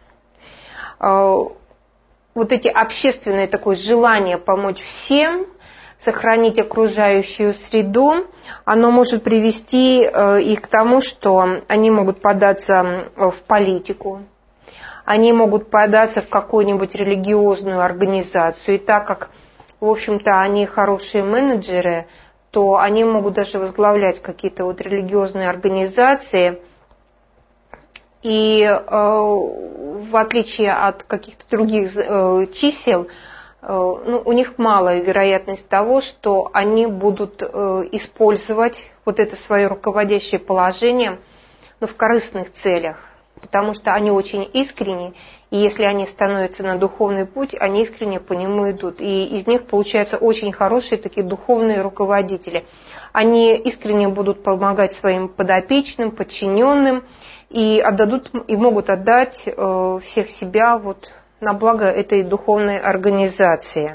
Вот эти общественные такое желание помочь всем, сохранить окружающую среду, оно может привести их к тому, что они могут податься в политику, они могут податься в какую-нибудь религиозную организацию. И так как, в общем-то, они хорошие менеджеры, то они могут даже возглавлять какие-то вот религиозные организации. И в отличие от каких-то других чисел, у них малая вероятность того, что они будут использовать вот это свое руководящее положение в корыстных целях, потому что они очень искренни, и если они становятся на духовный путь, они искренне по нему идут. И из них получаются очень хорошие такие духовные руководители. Они искренне будут помогать своим подопечным, подчиненным, и могут отдать всех себя на благо этой духовной организации.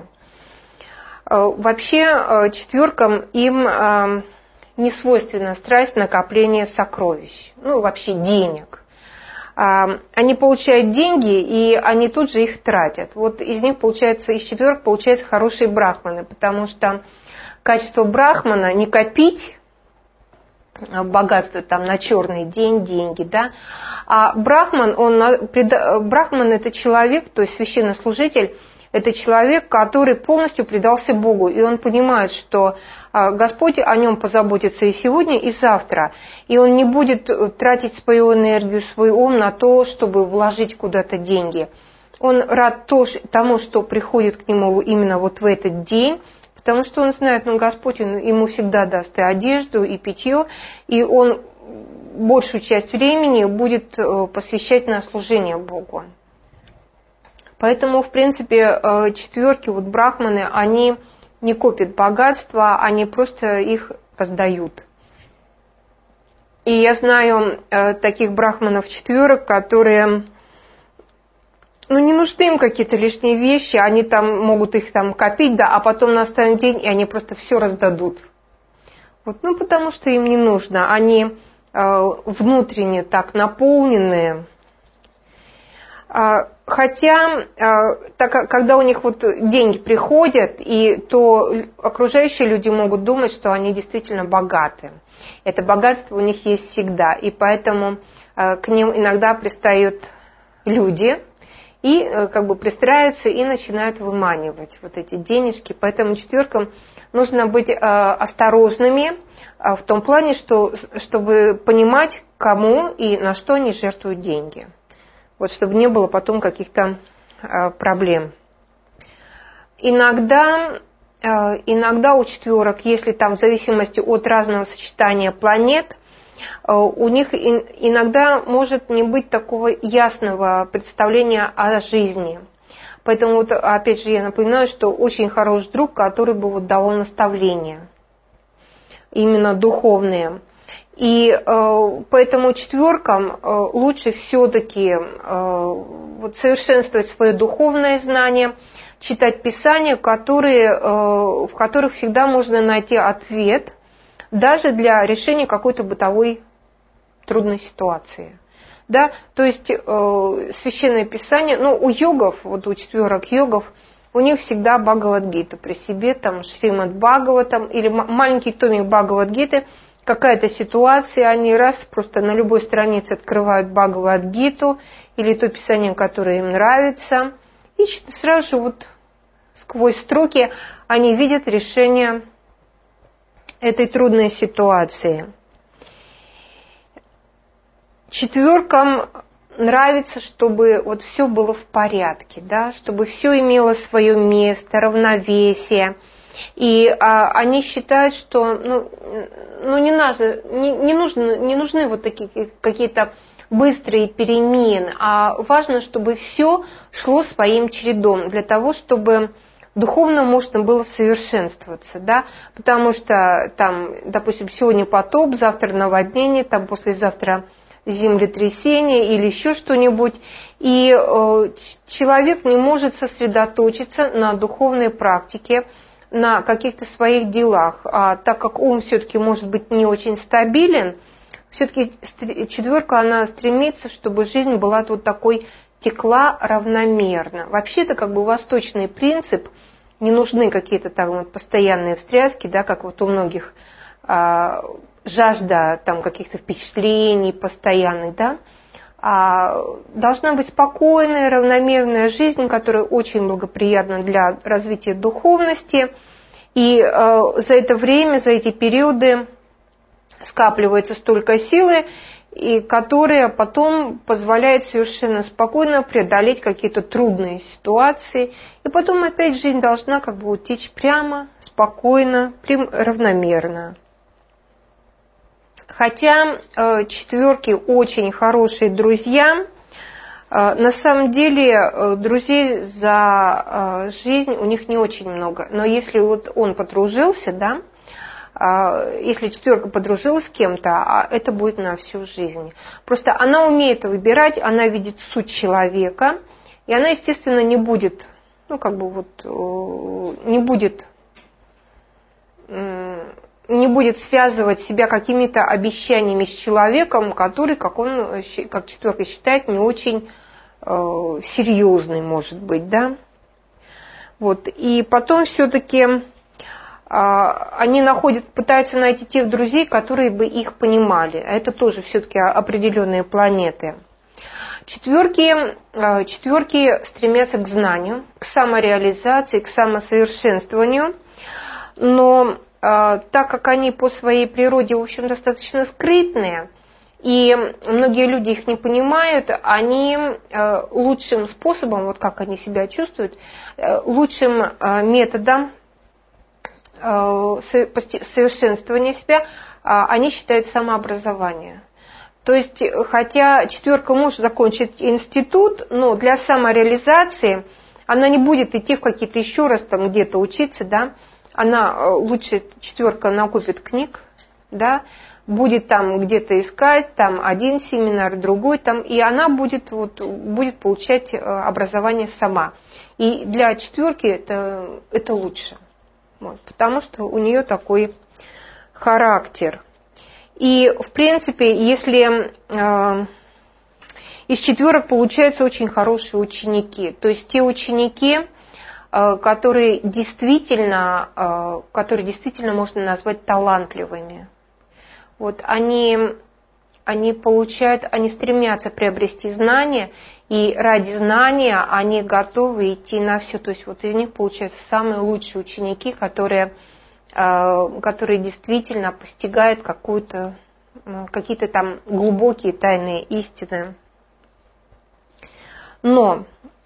Вообще четверкам им не свойственна страсть накопления сокровищ, вообще денег. Они получают деньги, и они тут же их тратят. Из них из четверок получаются хорошие брахманы, потому что качество брахмана не копить богатство на черный день, деньги, да. А брахман это человек, то есть священнослужитель, это человек, который полностью предался Богу, и он понимает, что Господь о нем позаботится и сегодня, и завтра, и он не будет тратить свою энергию, свой ум на то, чтобы вложить куда-то деньги. Он рад тому, что приходит к нему именно в этот день, потому что он знает, Господь ему всегда даст и одежду, и питье, и он большую часть времени будет посвящать на служение Богу. Поэтому, в принципе, четверки, брахманы, они не копят богатства, они просто их раздают. И я знаю таких брахманов четверок, которые... не нужны им какие-то лишние вещи, они могут их копить, да, а потом настанет день, и они просто все раздадут. Потому что им не нужно, они внутренне так наполненные. Хотя, когда у них деньги приходят, то окружающие люди могут думать, что они действительно богаты. Это богатство у них есть всегда, и поэтому к ним иногда пристают люди, и пристраиваются и начинают выманивать эти денежки. Поэтому четверкам нужно быть осторожными в том плане, чтобы понимать, кому и на что они жертвуют деньги. Чтобы не было потом каких-то проблем. Иногда у четверок, если в зависимости от разного сочетания планет, у них иногда может не быть такого ясного представления о жизни. Поэтому, опять же, я напоминаю, что очень хороший друг, который бы давал наставления, именно духовные. И поэтому четверкам лучше все-таки совершенствовать свое духовное знание, читать Писания, в которых всегда можно найти ответ, даже для решения какой-то бытовой трудной ситуации. Да? То есть Священное Писание, у йогов, у четверок йогов, у них всегда Бхагавад-гита при себе, Шримад Бхагаватам или маленький томик Бхагавад-гиты, какая-то ситуация, они просто на любой странице открывают Бхагавад-гиту или то Писание, которое им нравится, и сразу же сквозь строки они видят решение этой трудной ситуации. Четверкам нравится, чтобы все было в порядке, да, чтобы все имело свое место, равновесие. И они считают, что не нужны такие какие-то быстрые перемены, а важно, чтобы все шло своим чередом для того, чтобы духовно можно было совершенствоваться, да, потому что допустим, сегодня потоп, завтра наводнение, послезавтра землетрясение или еще что-нибудь, и человек не может сосредоточиться на духовной практике, на каких-то своих делах, а так как ум все-таки может быть не очень стабилен, все-таки четверка, она стремится, чтобы жизнь была такой, текла равномерно. Вообще это восточный принцип, не нужны какие-то постоянные встряски, да, как у многих жажда каких-то впечатлений постоянных, да, должна быть спокойная, равномерная жизнь, которая очень благоприятна для развития духовности. И за это время, за эти периоды скапливается столько силы, и которая потом позволяет совершенно спокойно преодолеть какие-то трудные ситуации. И потом опять жизнь должна как бы утечь прямо, спокойно, равномерно. Хотя четверки очень хорошие друзья, на самом деле друзей за жизнь у них не очень много. Но если вот он подружился, да, если четверка подружилась с кем-то, это будет на всю жизнь. Просто она умеет выбирать, она видит суть человека, и она, естественно, не будет, не будет связывать себя какими-то обещаниями с человеком, который, как четверка считает, не очень серьезный, может быть, да. Вот. И потом все-таки они пытаются найти тех друзей, которые бы их понимали. А это тоже все-таки определенные планеты. Четверки стремятся к знанию, к самореализации, к самосовершенствованию, но так как они по своей природе, в общем, достаточно скрытные, и многие люди их не понимают, они лучшим способом, вот как они себя чувствуют, лучшим методом совершенствования себя, они считают самообразование. То есть, хотя четверка может закончить институт, но для самореализации она не будет идти в какие-то еще раз там где-то учиться, да, она лучше четверка накупит книг, да, будет там где-то искать, там один семинар, другой там, и она будет получать образование сама. И для четверки это лучше. Вот, потому что у нее такой характер. И, в принципе, если из четверок получаются очень хорошие ученики, то есть те ученики, которые действительно можно назвать талантливыми. Вот, они стремятся приобрести знания, и ради знания они готовы идти на все. То есть вот из них получаются самые лучшие ученики, которые действительно постигают какие-то там глубокие тайные истины. Но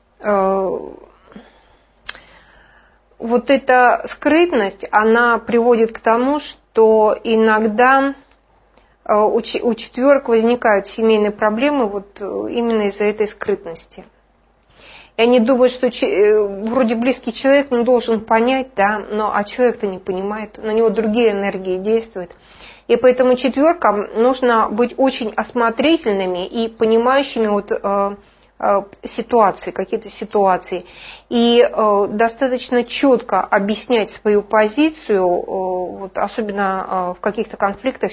вот эта скрытность, она приводит к тому, что иногда у четверок возникают семейные проблемы вот именно из-за этой скрытности. И они думают, что вроде близкий человек должен понять, да, а человек-то не понимает, на него другие энергии действуют. И поэтому четверкам нужно быть очень осмотрительными и понимающими какие-то ситуации, и достаточно четко объяснять свою позицию, особенно в каких-то конфликтах с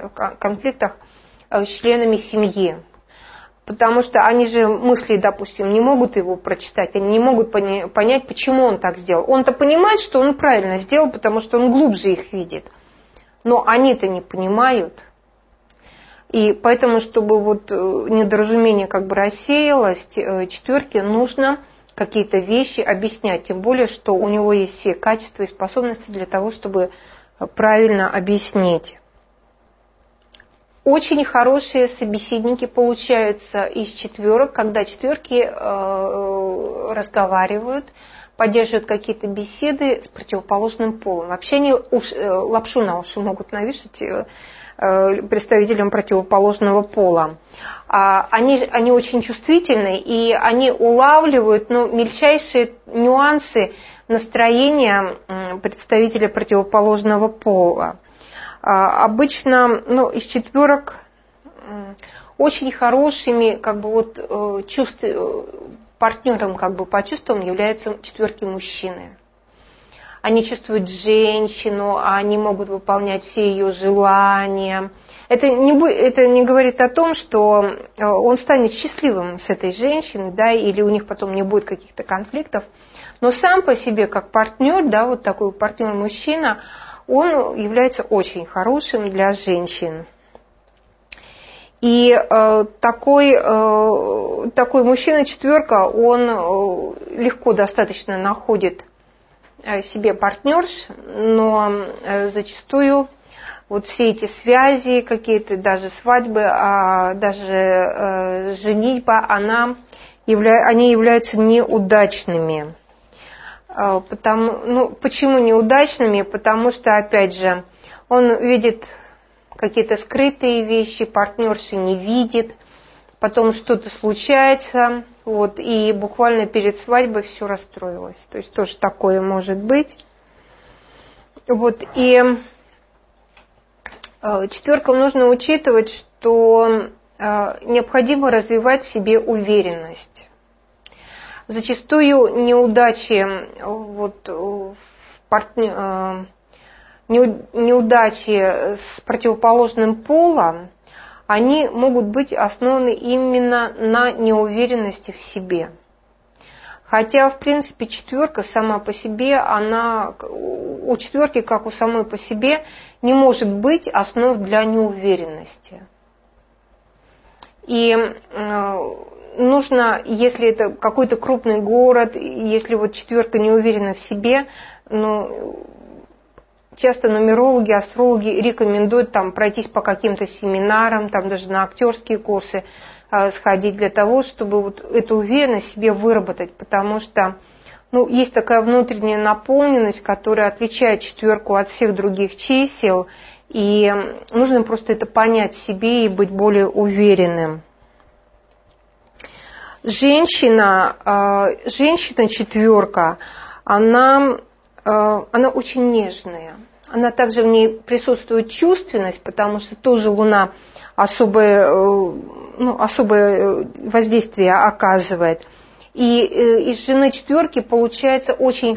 членами семьи. Потому что они же мысли, допустим, не могут его прочитать, они не могут понять, почему он так сделал. Он-то понимает, что он правильно сделал, потому что он глубже их видит. Но они-то не понимают. И поэтому, чтобы недоразумение рассеялось, четверке нужно какие-то вещи объяснять. Тем более, что у него есть все качества и способности для того, чтобы правильно объяснить. Очень хорошие собеседники получаются из четверок, когда четверки разговаривают, поддерживают какие-то беседы с противоположным полом. Вообще они лапшу на уши могут навешать представителям противоположного пола. Они очень чувствительны, и они улавливают мельчайшие нюансы настроения представителя противоположного пола. Обычно из четверок очень хорошими партнером по чувствам являются четверки мужчины. Они чувствуют женщину, они могут выполнять все ее желания. Это не говорит о том, что он станет счастливым с этой женщиной, да, или у них потом не будет каких-то конфликтов. Но сам по себе, как партнер, да, такой партнер-мужчина, он является очень хорошим для женщин. И такой мужчина-четверка, он легко достаточно находит себе партнерш, но зачастую вот все эти связи, какие-то даже свадьбы, даже женитьба, они являются неудачными. Почему неудачными? Потому что, опять же, он видит какие-то скрытые вещи, партнерша не видит, потом что-то случается, и буквально перед свадьбой все расстроилось. То есть тоже такое может быть. И четверкам нужно учитывать, что необходимо развивать в себе уверенность. Зачастую неудачи, неудачи с противоположным полом, они могут быть основаны именно на неуверенности в себе. Хотя, в принципе, четверка сама по себе, у четверки, как у самой по себе, не может быть основ для неуверенности. И нужно, если это какой-то крупный город, если четверка не уверена в себе, часто нумерологи, астрологи рекомендуют пройтись по каким-то семинарам, даже на актерские курсы сходить для того, чтобы эту уверенность в себе выработать, потому что есть такая внутренняя наполненность, которая отличает четверку от всех других чисел, и нужно просто это понять в себе и быть более уверенным. Женщина-четверка, она очень нежная. Она также в ней присутствует чувственность, потому что тоже Луна особое воздействие оказывает. И из женщины-четверки получается очень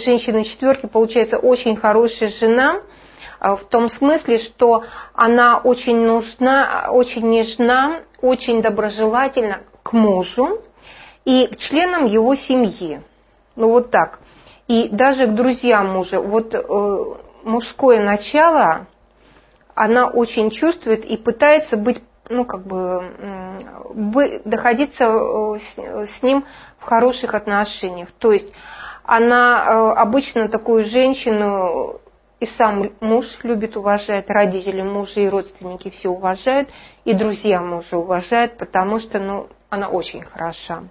хорошая жена, в том смысле, что она очень нужна, очень нежна, очень доброжелательна к мужу и к членам его семьи. Так. И даже к друзьям мужа. Мужское начало она очень чувствует и пытается находиться с ним в хороших отношениях. То есть она обычно такую женщину и сам муж любит, уважает, родители мужа и родственники все уважают, и друзья мужа уважают, потому что она очень хороша.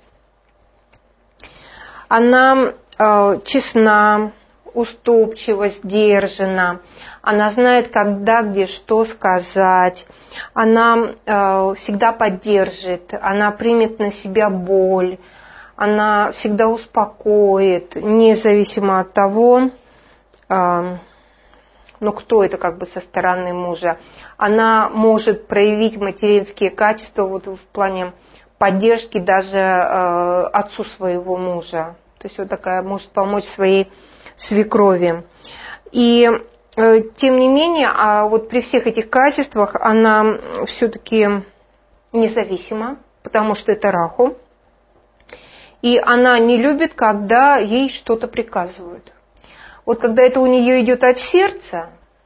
Она честна, уступчива, сдержана. Она знает, когда, где, что сказать. Она всегда поддержит. Она примет на себя боль. Она всегда успокоит, независимо от того, кто это со стороны мужа. Она может проявить материнские качества в плане поддержки даже отцу своего мужа. То есть такая может помочь своей свекрови. И тем не менее, при всех этих качествах она все-таки независима, потому что это Раху. И она не любит, когда ей что-то приказывают. Когда это у нее идет от сердца,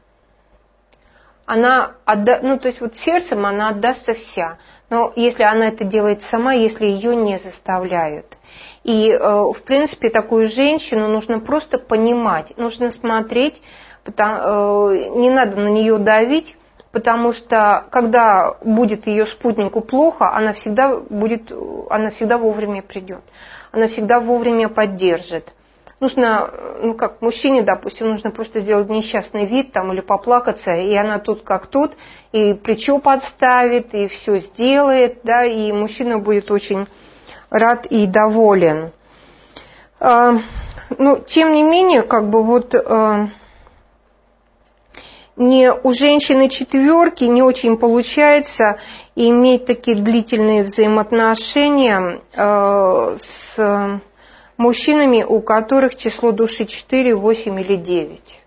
сердцем она отдастся вся. Но если она это делает сама, если ее не заставляют. И, в принципе, такую женщину нужно просто понимать, нужно смотреть, не надо на нее давить, потому что, когда будет ее спутнику плохо, она всегда вовремя придет, она всегда вовремя поддержит. Нужно, как мужчине, допустим, нужно просто сделать несчастный вид или поплакаться, и она тут как тут, и плечо подставит, и все сделает, и мужчина будет очень рад и доволен. Тем не менее, у женщины-четверки не очень получается иметь такие длительные взаимоотношения с мужчинами, у которых число души 4, 8 или 9.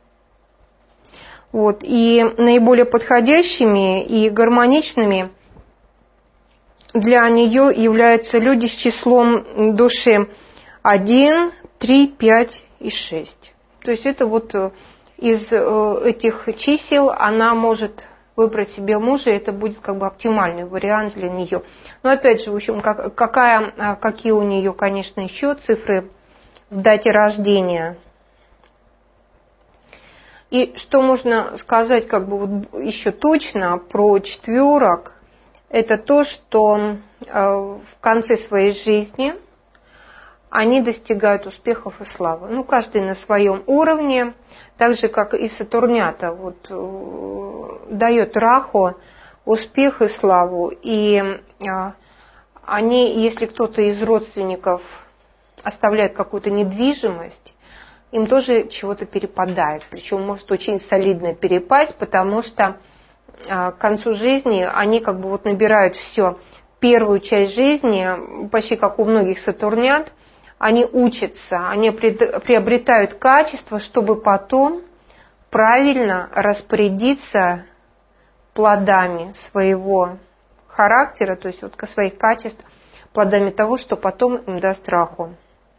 И наиболее подходящими и гармоничными для нее являются люди с числом души 1, 3, 5 и 6. То есть это из этих чисел она может выбрать себе мужа, и это будет оптимальный вариант для нее. Но опять же, в общем, какие у нее, конечно, еще цифры в дате рождения. И что можно сказать еще точно про четверок, это то, что в конце своей жизни они достигают успехов и славы. Каждый на своем уровне, так же, как и сатурнята, дает Раху успех и славу. И они, если кто-то из родственников оставляет какую-то недвижимость, им тоже чего-то перепадает. Причем может очень солидно перепасть, потому что к концу жизни они набирают все. Первую часть жизни, почти как у многих сатурнят, они учатся, они приобретают качество, чтобы потом правильно распорядиться плодами своего характера, то есть своих качеств, плодами того, что потом им даст Раху.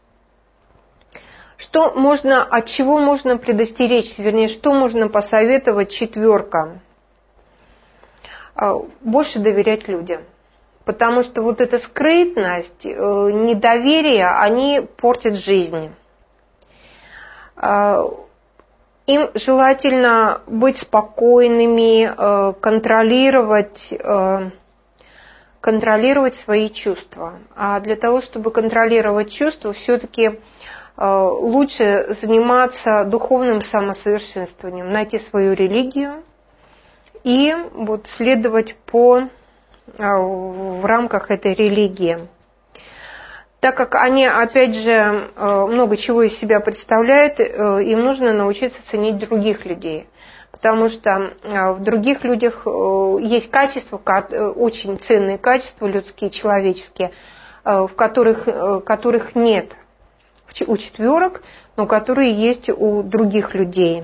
От чего можно предостеречься, вернее, что можно посоветовать четверкам? Больше доверять людям. Потому что эта скрытность, недоверие, они портят жизнь. Им желательно быть спокойными, контролировать свои чувства. А для того, чтобы контролировать чувства, все-таки лучше заниматься духовным самосовершенствованием, найти свою религию и следовать в рамках этой религии. Так как они, опять же, много чего из себя представляют, им нужно научиться ценить других людей. Потому что в других людях есть качества, очень ценные качества людские, человеческие, в которых нет у четверок, но которые есть у других людей.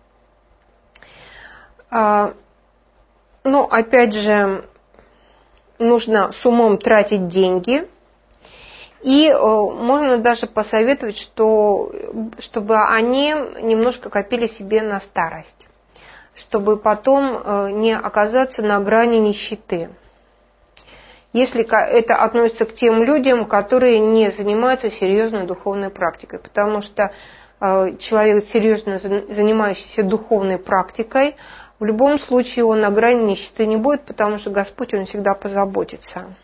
Но, опять же, нужно с умом тратить деньги. И можно даже посоветовать, чтобы они немножко копили себе на старость, чтобы потом не оказаться на грани нищеты. Если это относится к тем людям, которые не занимаются серьезной духовной практикой, потому что человек, серьезно занимающийся духовной практикой, в любом случае он на грани нищеты не будет, потому что Господь, Он всегда позаботится.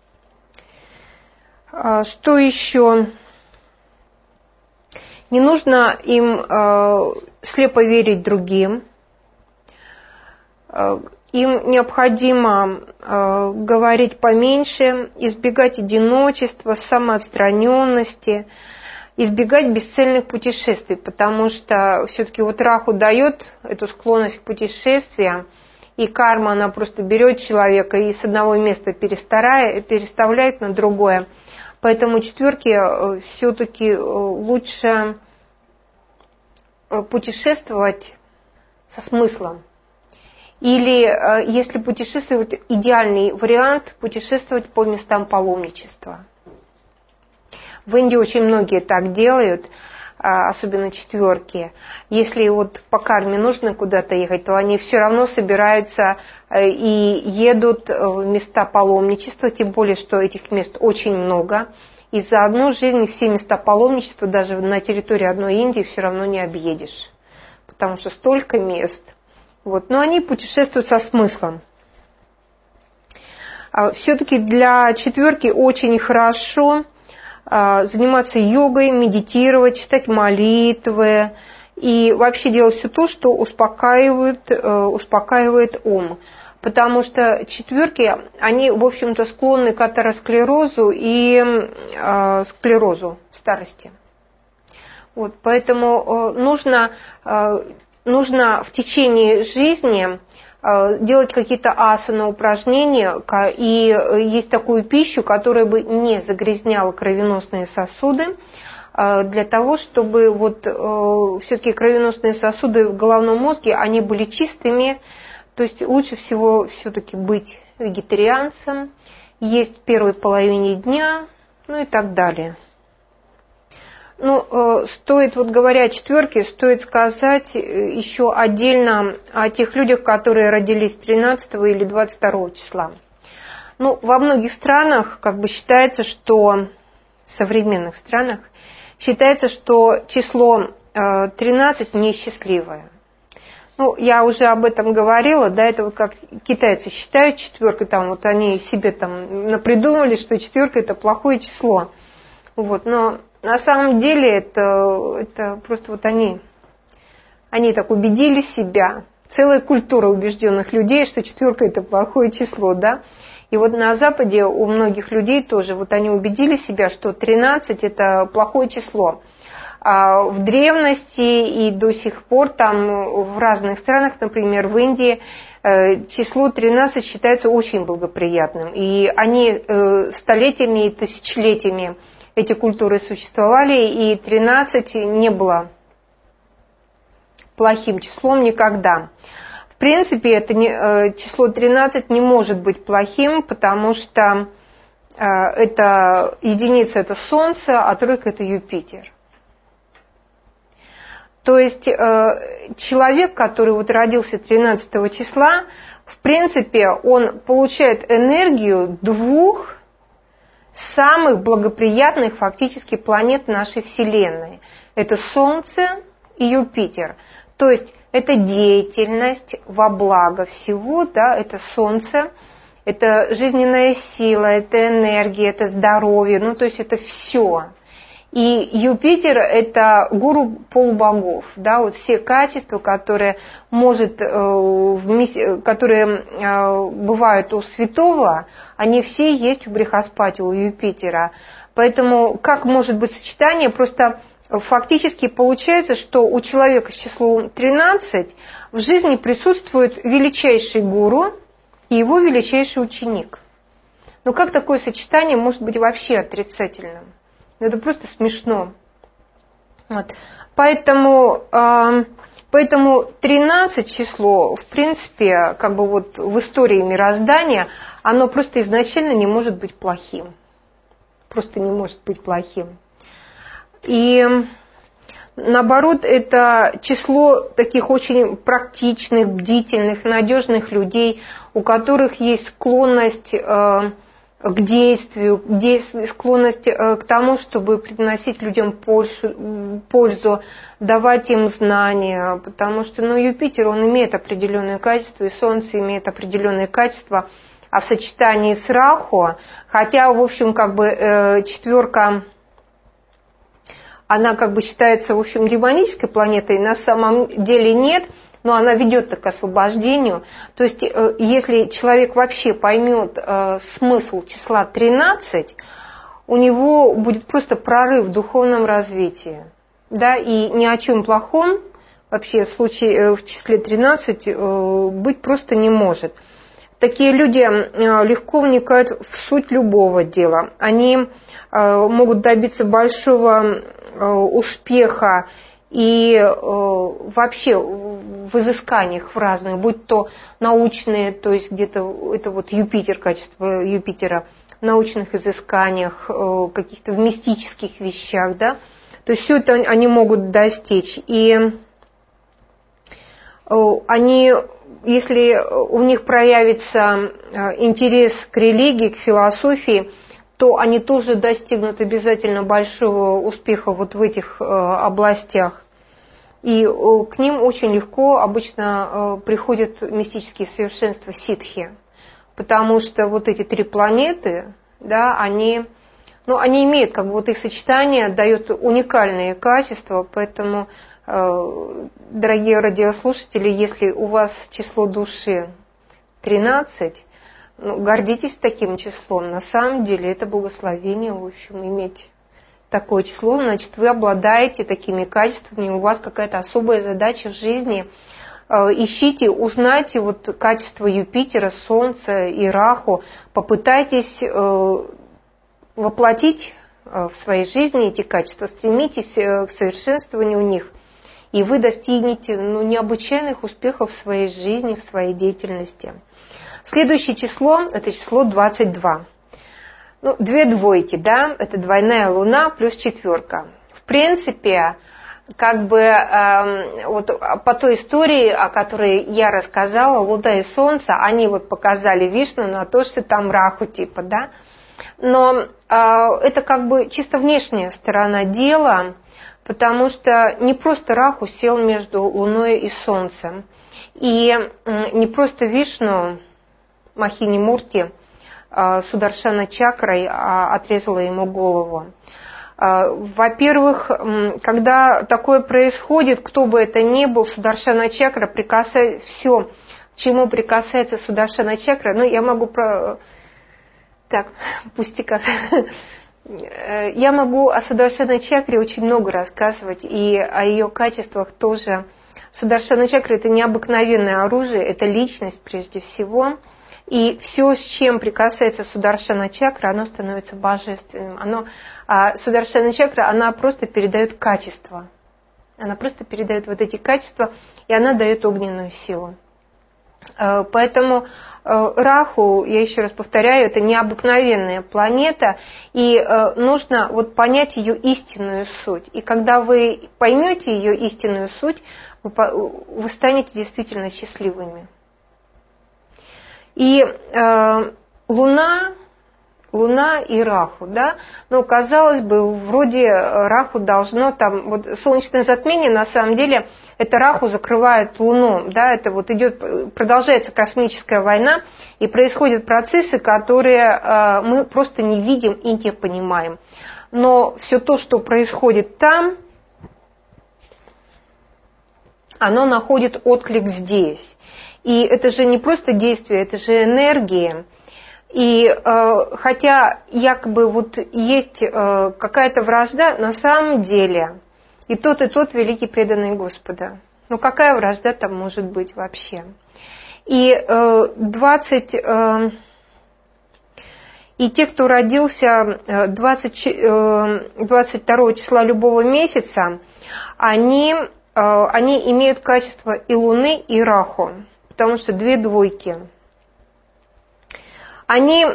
Что еще? Не нужно им слепо верить другим. Им необходимо говорить поменьше, избегать одиночества, самоотстраненности, избегать бесцельных путешествий, потому что все-таки Раху дает эту склонность к путешествиям, и карма, она просто берет человека и с одного места переставляет на другое. Поэтому четверке все-таки лучше путешествовать со смыслом. Или, если путешествовать, идеальный вариант – путешествовать по местам паломничества. В Индии очень многие так делают, особенно четверки. Если по карме нужно куда-то ехать, то они все равно собираются и едут в места паломничества, тем более, что этих мест очень много. И за одну жизнь все места паломничества даже на территории одной Индии все равно не объедешь, потому что столько мест. Но они путешествуют со смыслом. Все-таки для четверки очень хорошо заниматься йогой, медитировать, читать молитвы и вообще делать все то, что успокаивает ум. Потому что четверки, они, в общем-то, склонны к атеросклерозу и склерозу старости. Поэтому нужно в течение жизни делать какие-то асаны, упражнения, и есть такую пищу, которая бы не загрязняла кровеносные сосуды, для того, чтобы все-таки кровеносные сосуды в головном мозге, они были чистыми. То есть лучше всего все-таки быть вегетарианцем, есть в первой половине дня, и так далее. Говоря о четверке, стоит сказать еще отдельно о тех людях, которые родились 13 или 22 числа. Во многих странах считается, что в современных странах считается, что число 13 несчастливое. Ну, я уже об этом говорила, да, это вот как китайцы считают четверкой, там вот они себе там напридумывали, что четверка это плохое число. Вот, но на самом деле это просто вот они так убедили себя. Целая культура убежденных людей, что четверка это плохое число, да. И вот на Западе у многих людей тоже, вот они убедили себя, что 13 это плохое число. А в древности и до сих пор там в разных странах, например, в Индии, число 13 считается очень благоприятным. И они столетиями и тысячелетиями эти культуры существовали, и 13 не было плохим числом никогда. В принципе, это число 13 не может быть плохим, потому что это единица – это Солнце, а тройка – это Юпитер. То есть человек, который вот родился 13 числа, в принципе, он получает энергию двух самых благоприятных фактически планет нашей Вселенной. Это Солнце и Юпитер. То есть это деятельность во благо всего, да, это Солнце, это жизненная сила, это энергия, это здоровье, ну то есть это все. И Юпитер – это гуру полубогов, да, вот все качества, которые бывают у святого, они все есть у Брихаспати, у Юпитера. Поэтому как может быть сочетание? Просто фактически получается, что у человека с числом 13 в жизни присутствует величайший гуру и его величайший ученик. Но как такое сочетание может быть вообще отрицательным? Это просто смешно. Вот. Поэтому 13 число, в принципе, как бы вот в истории мироздания, оно просто изначально не может быть плохим. Просто не может быть плохим. И наоборот, это число таких очень практичных, бдительных, надежных людей, у которых есть склонность к действию, склонность к тому, чтобы приносить людям пользу, давать им знания, потому что Юпитер, он имеет определенные качества, и Солнце имеет определенные качества, а в сочетании с Раху, хотя, в общем, как бы четверка, она как бы считается, в общем, демонической планетой, на самом деле нет, но она ведет к освобождению. То есть, если человек вообще поймет смысл числа 13, у него будет просто прорыв в духовном развитии. Да, и ни о чем плохом вообще в числе 13 быть просто не может. Такие люди легко вникают в суть любого дела. Они могут добиться большого успеха и вообще в изысканиях в разных, будь то научные, то есть где-то это вот Юпитер, качество Юпитера, в научных изысканиях, каких-то в мистических вещах, да, то есть все это они могут достичь. И они, если у них проявится интерес к религии, к философии, то они тоже достигнут обязательно большого успеха вот в этих областях. И к ним очень легко обычно приходят мистические совершенства ситхи, потому что вот эти три планеты, да, они имеют, как бы вот их сочетание дает уникальные качества, поэтому, дорогие радиослушатели, если у вас число души 13, гордитесь таким числом. На самом деле это благословение, в общем, иметь такое число, значит, вы обладаете такими качествами, у вас какая-то особая задача в жизни. Ищите, узнайте вот качество Юпитера, Солнца и Раху, попытайтесь воплотить в своей жизни эти качества, стремитесь к совершенствованию них, и вы достигнете необычайных успехов в своей жизни, в своей деятельности. Следующее число – это число 22. Две двойки, да, это двойная луна плюс четверка. В принципе, как бы вот по той истории, о которой я рассказала, Луна и Солнце, они вот показали Вишну на то, что там Раху типа, да. Но это как бы чисто внешняя сторона дела. потому что не просто Раху сел между Луной и Солнцем, и не просто Вишну, Махини Мурти, Сударшана чакрой отрезала ему голову. Во-первых, когда такое происходит, кто бы это ни был, Сударшана чакра прикасается, все, к чему прикасается Сударшана чакра, я могу пустяка. Я могу о Сударшана чакре очень много рассказывать, и о ее качествах тоже. Сударшана чакра – это необыкновенное оружие, это личность прежде всего. И все, с чем прикасается Сударшана чакра, оно становится божественным. Сударшана чакра, она просто передает качество. Она просто передает вот эти качества, и она дает огненную силу. Поэтому Раху, я еще раз повторяю, это необыкновенная планета, и нужно понять ее истинную суть. И когда вы поймете ее истинную суть, вы станете действительно счастливыми. И Луна и Раху, да, казалось бы, вроде Раху должно солнечное затмение, на самом деле, это Раху закрывает Луну, да, это продолжается космическая война, и происходят процессы, которые мы просто не видим и не понимаем. Но все то, что происходит там, оно находит отклик здесь. И это же не просто действие, это же энергия. И хотя якобы есть какая-то вражда, на самом деле и тот великий преданный Господа. Какая вражда там может быть вообще? И те, кто родился 22 числа любого месяца, они имеют качество и Луны, и Раху. Потому что две двойки. Они,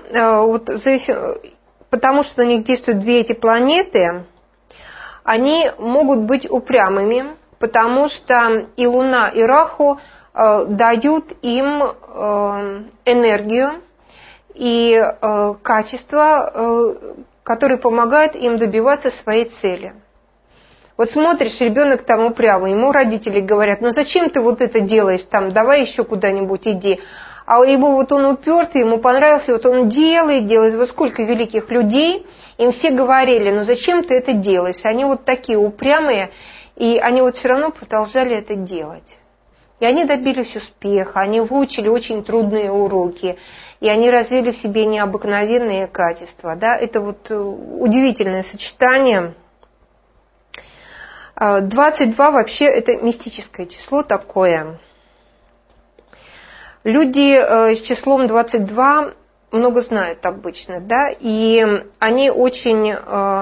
потому что на них действуют две эти планеты, они могут быть упрямыми, потому что и Луна, и Раху дают им энергию и качества, которые помогают им добиваться своей цели. Смотришь, ребенок там упрямый, ему родители говорят, зачем ты это делаешь, давай еще куда-нибудь иди. А ему он упертый, ему понравился, он делает. Сколько великих людей, им все говорили, зачем ты это делаешь? Они такие упрямые, и они все равно продолжали это делать. И они добились успеха, они выучили очень трудные уроки, и они развили в себе необыкновенные качества. Да? Это удивительное сочетание. 22 вообще это мистическое число такое. Люди с числом 22 много знают обычно, да, и они очень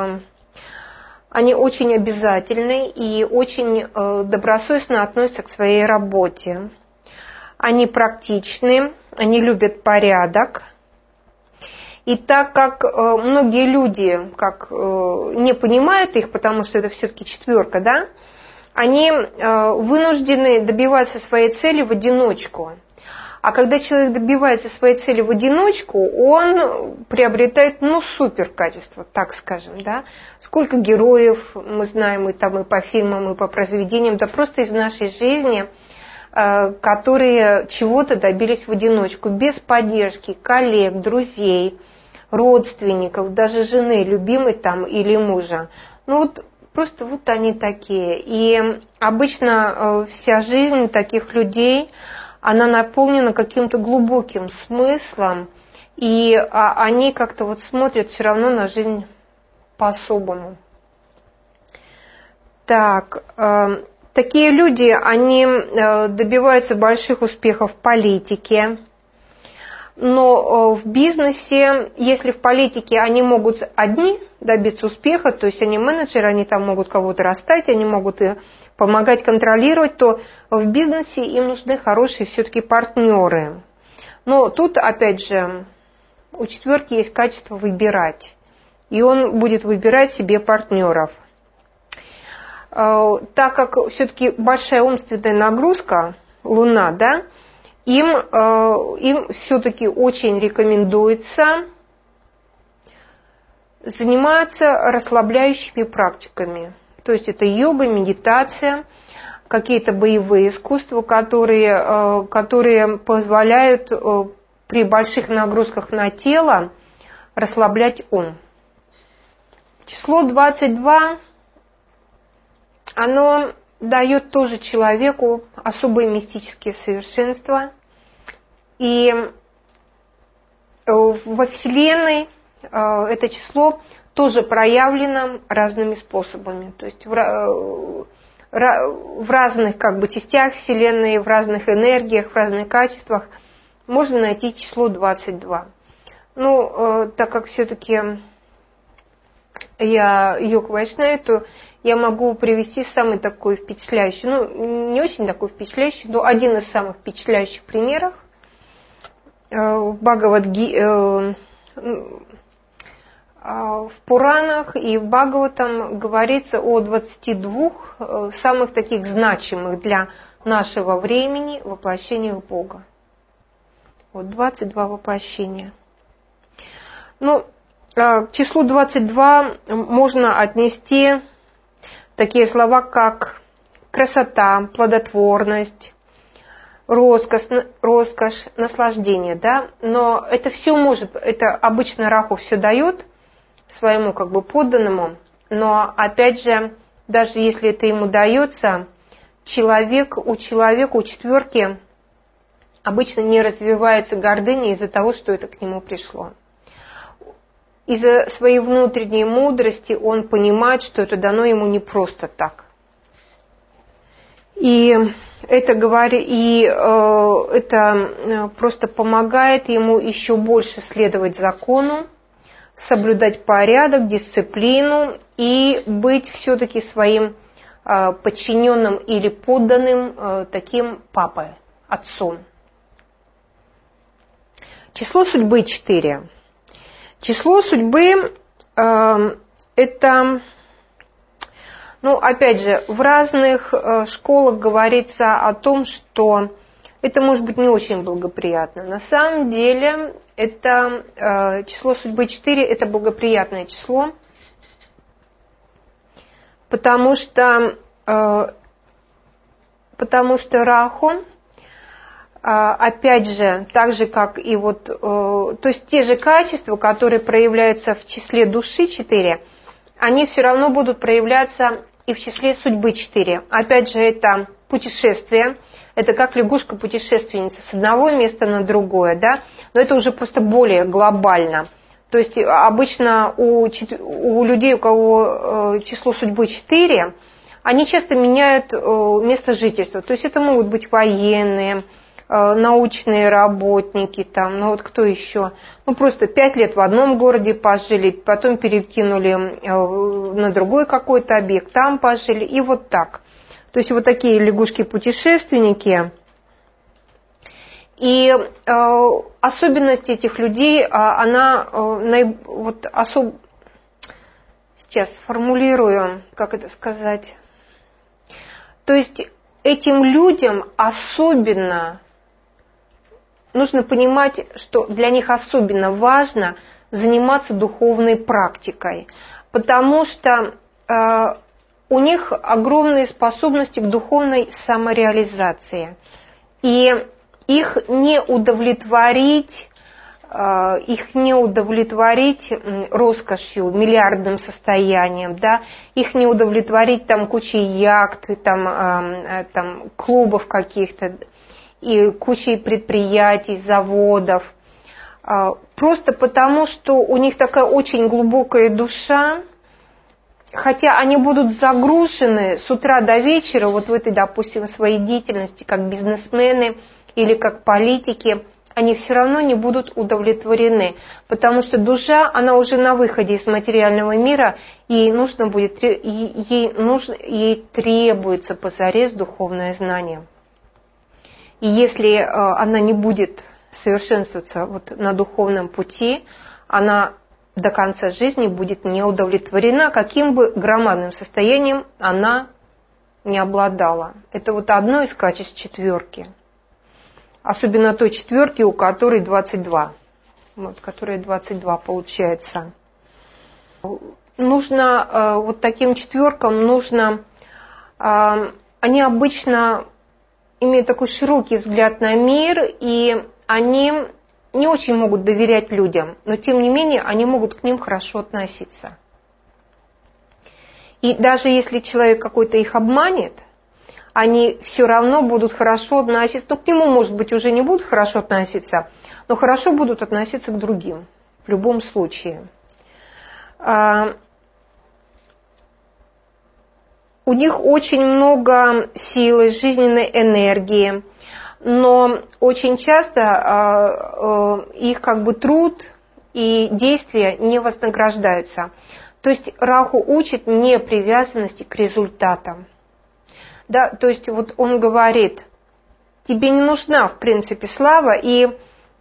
обязательны и очень добросовестно относятся к своей работе. Они практичны, они любят порядок. И так как многие люди не понимают их, потому что это все-таки четверка, да, они вынуждены добиваться своей цели в одиночку. А когда человек добивается своей цели в одиночку, он приобретает, супер качество, так скажем, да. Сколько героев мы знаем и по фильмам, и по произведениям, да просто из нашей жизни, которые чего-то добились в одиночку, без поддержки коллег, друзей, родственников, даже жены, любимой или мужа. Просто они такие. И обычно вся жизнь таких людей, она наполнена каким-то глубоким смыслом, и они как-то смотрят все равно на жизнь по-особому. Такие люди, они добиваются больших успехов в политике, но в бизнесе, если в политике они могут одни добиться успеха, то есть они менеджеры, они могут кого-то расставить, они могут помогать контролировать, то в бизнесе им нужны хорошие все-таки партнеры. Но тут, опять же, у четверки есть качество выбирать, и он будет выбирать себе партнеров. Так как все-таки большая умственная нагрузка, Луна, да, им все-таки очень рекомендуется заниматься расслабляющими практиками. То есть это йога, медитация, какие-то боевые искусства, которые позволяют при больших нагрузках на тело расслаблять ум. Число 22, оно дает тоже человеку особые мистические совершенства. И во Вселенной это число тоже проявлено разными способами. То есть в разных частях Вселенной, в разных энергиях, в разных качествах можно найти число 22. Так как все-таки я йог-вайшнава, то я могу привести самый такой впечатляющий, не очень такой впечатляющий, но один из самых впечатляющих примеров. В Пуранах и в Бхагаватам говорится о 22 самых таких значимых для нашего времени воплощениях Бога. 22 воплощения. К числу 22 можно отнести такие слова, как красота, плодотворность, роскошь, наслаждение, да? Но это все это обычно Раху все дает своему подданному, но опять же, даже если это ему дается, у четверки обычно не развивается гордыня из-за того, что это к нему пришло. Из-за своей внутренней мудрости он понимает, что это дано ему не просто так. И это просто помогает ему еще больше следовать закону, соблюдать порядок, дисциплину и быть все-таки своим подчиненным или подданным таким папой, отцом. Число судьбы 4. Число судьбы это, опять же, в разных школах говорится о том, что это может быть не очень благоприятно. На самом деле, это число судьбы 4 – это благоприятное число, потому что Раху, опять же, так же, как и то есть те же качества, которые проявляются в числе души 4, они все равно будут проявляться и в числе судьбы 4. Опять же, это путешествие, это как лягушка-путешественница с одного места на другое, да, но это уже просто более глобально. То есть обычно у людей, у кого число судьбы 4, они часто меняют место жительства. То есть это могут быть военные, научные работники, кто еще. Просто 5 лет в одном городе пожили, потом перекинули на другой какой-то объект, там пожили, и вот так. То есть вот такие лягушки-путешественники. И особенность этих людей, сейчас сформулирую, как это сказать. То есть этим людям особенно нужно понимать, что для них особенно важно заниматься духовной практикой, потому что у них огромные способности к духовной самореализации. И их не удовлетворить роскошью, миллиардным состоянием, да, их не удовлетворить кучей яхт, клубов каких-то, и кучей предприятий, заводов, просто потому, что у них такая очень глубокая душа, хотя они будут загружены с утра до вечера в этой, допустим, своей деятельности, как бизнесмены или как политики, они все равно не будут удовлетворены, потому что душа, она уже на выходе из материального мира, и ей требуется позарез духовное знание. И если она не будет совершенствоваться на духовном пути, она до конца жизни будет не удовлетворена, каким бы громадным состоянием она не обладала. Это одно из качеств четверки. Особенно той четверки, у которой 22. Которая 22 получается. нужно, вот таким четверкам нужно, они обычно имеют такой широкий взгляд на мир, и они не очень могут доверять людям, но тем не менее они могут к ним хорошо относиться. И даже если человек какой-то их обманет, они все равно будут хорошо относиться, ну, к нему, может быть, уже не будут хорошо относиться, но хорошо будут относиться к другим, в любом случае. У них очень много силы, жизненной энергии, но очень часто их как бы труд и действия не вознаграждаются. То есть Раху учит непривязанности к результатам. Да, то есть вот он говорит, тебе не нужна, в принципе, слава, и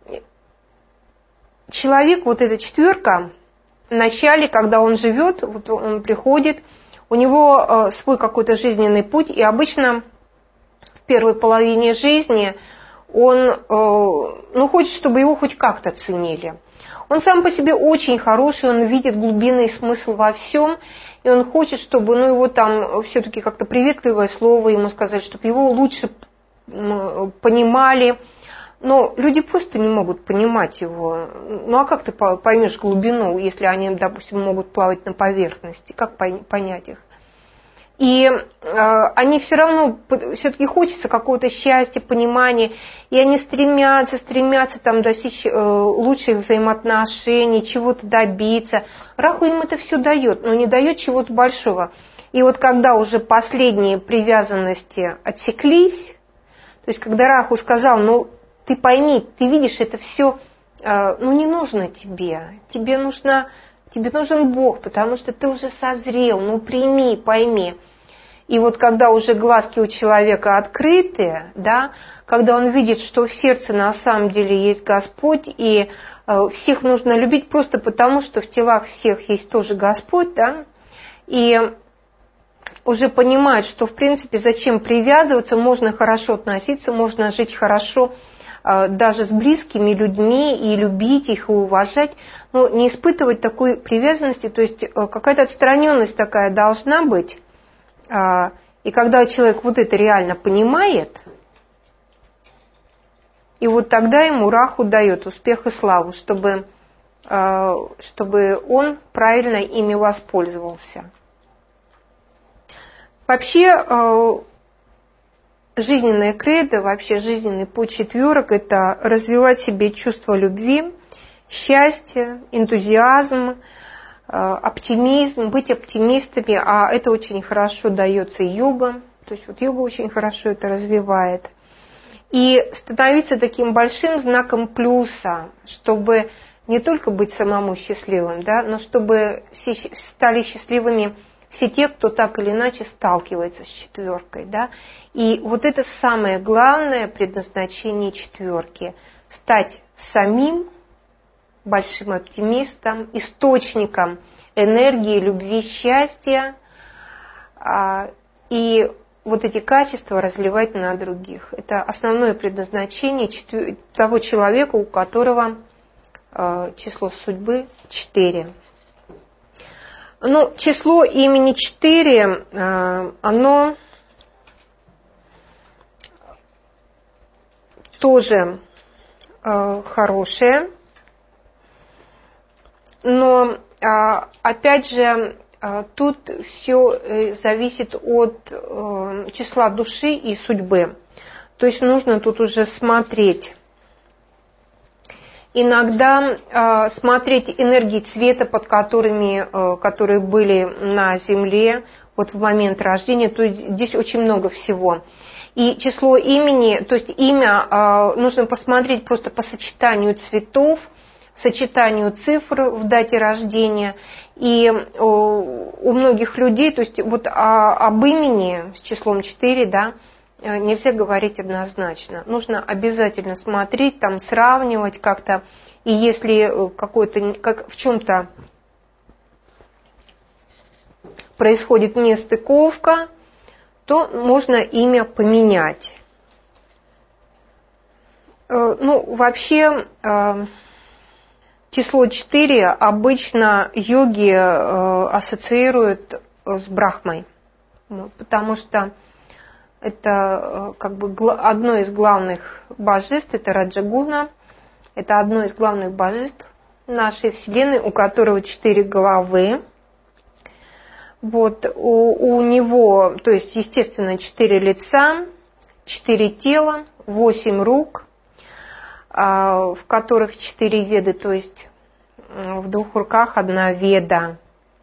человек, вот эта четверка, в начале, когда он живет, вот он приходит, у него свой какой-то жизненный путь, и обычно в первой половине жизни он хочет, чтобы его хоть как-то ценили. Он сам по себе очень хороший, он видит глубинный смысл во всем, и он хочет, чтобы его там все-таки как-то приветливое слово ему сказали, чтобы его лучше понимали. Но люди просто не могут понимать его. Ну а как ты поймешь глубину, если они, допустим, могут плавать на поверхности? Как понять их? И они все равно, все-таки хочется какого-то счастья, понимания, и они стремятся там достичь лучших взаимоотношений, чего-то добиться. Раху им это все дает, но не дает чего-то большого. И вот когда уже последние привязанности отсеклись, то есть когда Раху сказал, ты пойми, ты видишь, это все, не нужно тебе, тебе нужен Бог, потому что ты уже созрел, прими, пойми. И вот когда уже глазки у человека открыты, да, когда он видит, что в сердце на самом деле есть Господь, и всех нужно любить просто потому, что в телах всех есть тоже Господь, да, и уже понимает, что в принципе зачем привязываться, можно хорошо относиться, можно жить хорошо даже с близкими людьми и любить их и уважать, но не испытывать такой привязанности, то есть какая-то отстраненность такая должна быть. И когда человек вот это реально понимает, и вот тогда ему Раху дает успех и славу, чтобы он правильно ими воспользовался. Вообще, жизненная кредо, вообще жизненный путь четверок – это развивать в себе чувство любви, счастья, энтузиазм, оптимизм, быть оптимистами, а это очень хорошо дается йога, то есть вот йога очень хорошо это развивает. И становиться таким большим знаком плюса, чтобы не только быть самому счастливым, да, но чтобы все стали счастливыми все те, кто так или иначе сталкивается с четверкой. Да. И вот это самое главное предназначение четверки – стать самим большим оптимистом, источником энергии, любви, счастья, и вот эти качества разливать на других. Это основное предназначение того человека, у которого число судьбы 4. Число имени 4, оно тоже хорошее. Но, опять же, тут все зависит от числа души и судьбы. То есть нужно тут уже смотреть. Иногда смотреть энергии цвета, которые были на Земле вот в момент рождения. То есть здесь очень много всего. И число имени, то есть имя нужно посмотреть просто по сочетанию цветов, сочетанию цифр в дате рождения. И у многих людей, то есть вот об имени с числом 4, да, нельзя говорить однозначно. Нужно обязательно смотреть, там сравнивать как-то. И если в чем-то происходит нестыковка, то можно имя поменять. Вообще, число 4 обычно йоги ассоциируют с Брахмой, потому что это как бы одно из главных божеств, это Раджагуна, это одно из главных божеств нашей Вселенной, у которого 4 головы. Вот, у него, то есть, естественно, 4 лица, 4 тела, 8 рук, в которых 4 веды, то есть в 2 руках 1 веда.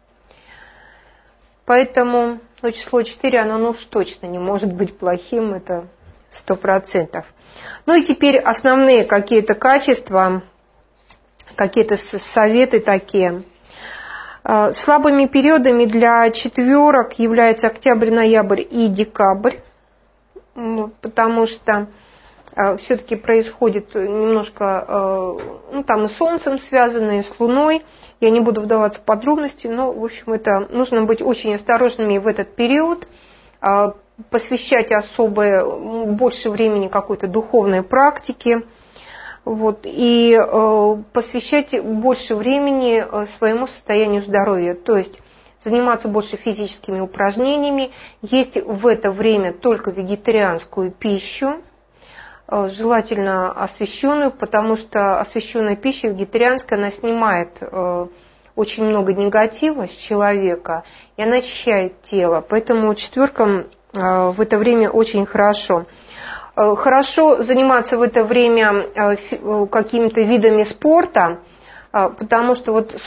Поэтому число 4, оно уж точно не может быть плохим, это 100%. Ну и теперь основные какие-то качества, какие-то советы такие. Слабыми периодами для четверок являются октябрь, ноябрь и декабрь, потому что все-таки происходит немножко, там и с Солнцем связано, и с Луной. Я не буду вдаваться в подробности, но, в общем, это нужно быть очень осторожными в этот период, посвящать особое, больше времени какой-то духовной практике, вот, и посвящать больше времени своему состоянию здоровья, то есть заниматься больше физическими упражнениями, есть в это время только вегетарианскую пищу, желательно освященную, потому что освященная пища вегетарианская, она снимает очень много негатива с человека, и она очищает тело, поэтому четверкам в это время очень хорошо. Хорошо заниматься в это время какими-то видами спорта, потому что вот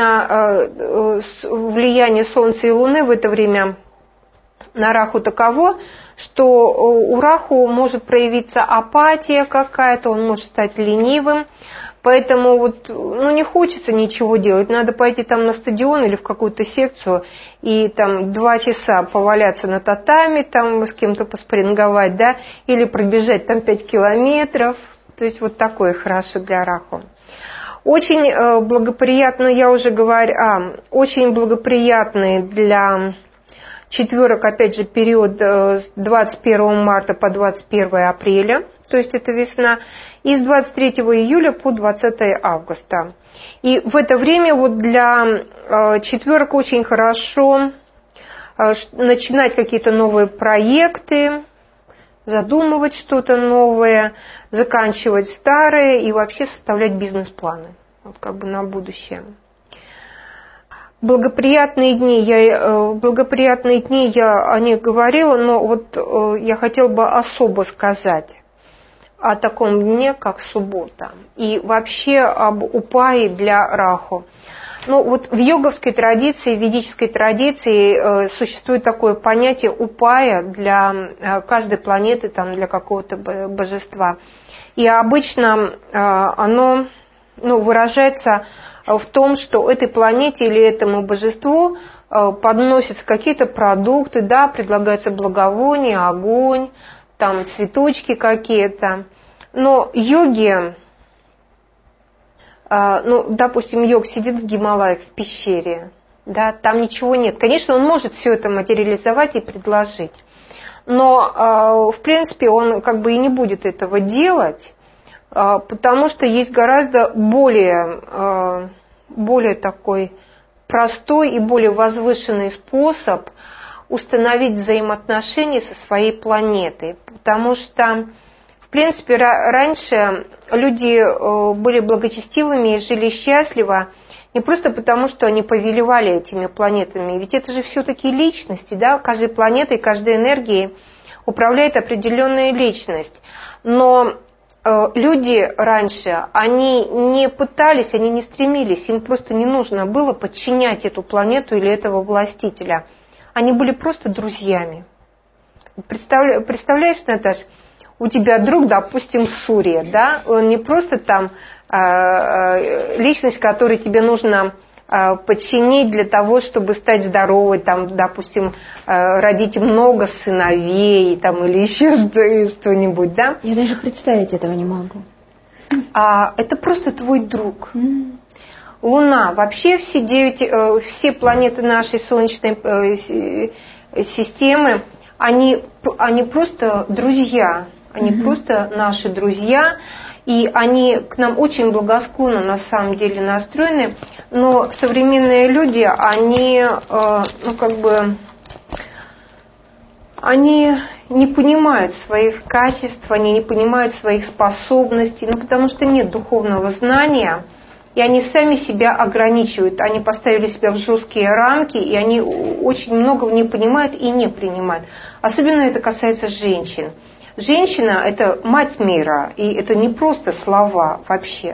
влияние Солнца и Луны в это время на Раху таково, что у Раху может проявиться апатия какая-то, он может стать ленивым, поэтому не хочется ничего делать, надо пойти там на стадион или в какую-то секцию и там 2 часа поваляться на татами, там с кем-то поспарринговать, да, или пробежать там 5 километров, то есть вот такое хорошо для Раху. Очень благоприятно, я уже говорю, очень благоприятный для четверок, опять же, период с 21 марта по 21 апреля, то есть это весна, и с 23 июля по 20 августа. И в это время для четверок очень хорошо начинать какие-то новые проекты, задумывать что-то новое, заканчивать старые и вообще составлять бизнес-планы, на будущее. Благоприятные дни, я о них говорила, но я хотела бы особо сказать о таком дне, как суббота, и вообще об упае для Раху. В йоговской традиции, в ведической традиции существует такое понятие упая для каждой планеты, для какого-то божества. И обычно оно выражается в том, что этой планете или этому божеству подносятся какие-то продукты, да, предлагаются благовония, огонь, там цветочки какие-то. Но йоги, допустим, йог сидит в Гималаях, в пещере, да, там ничего нет. Конечно, он может все это материализовать и предложить, но, в принципе, он и не будет этого делать, потому что есть гораздо более такой простой и более возвышенный способ установить взаимоотношения со своей планетой, потому что, в принципе, раньше люди были благочестивыми и жили счастливо не просто потому, что они повелевали этими планетами, ведь это же все-таки личности, да, каждой планетой, каждой энергией управляет определенная личность, но люди раньше, они не пытались, они не стремились, им просто не нужно было подчинять эту планету или этого властителя. Они были просто друзьями. Представляешь, Наташ, у тебя друг, допустим, Сурья, да, он не просто там личность, которой тебе нужно подчинить для того, чтобы стать здоровой, там, допустим, родить много сыновей там, или еще что-нибудь, да? Я даже представить этого не могу. Это просто твой друг. Луна, вообще все планеты нашей Солнечной системы, они просто друзья, они просто наши друзья. и они к нам очень благосклонно на самом деле настроены, но современные люди, они, они не понимают своих качеств, они не понимают своих способностей, потому что нет духовного знания, и они сами себя ограничивают, они поставили себя в жесткие рамки, и они очень многого не понимают и не принимают. Особенно это касается женщин. Женщина – это мать мира, и это не просто слова вообще.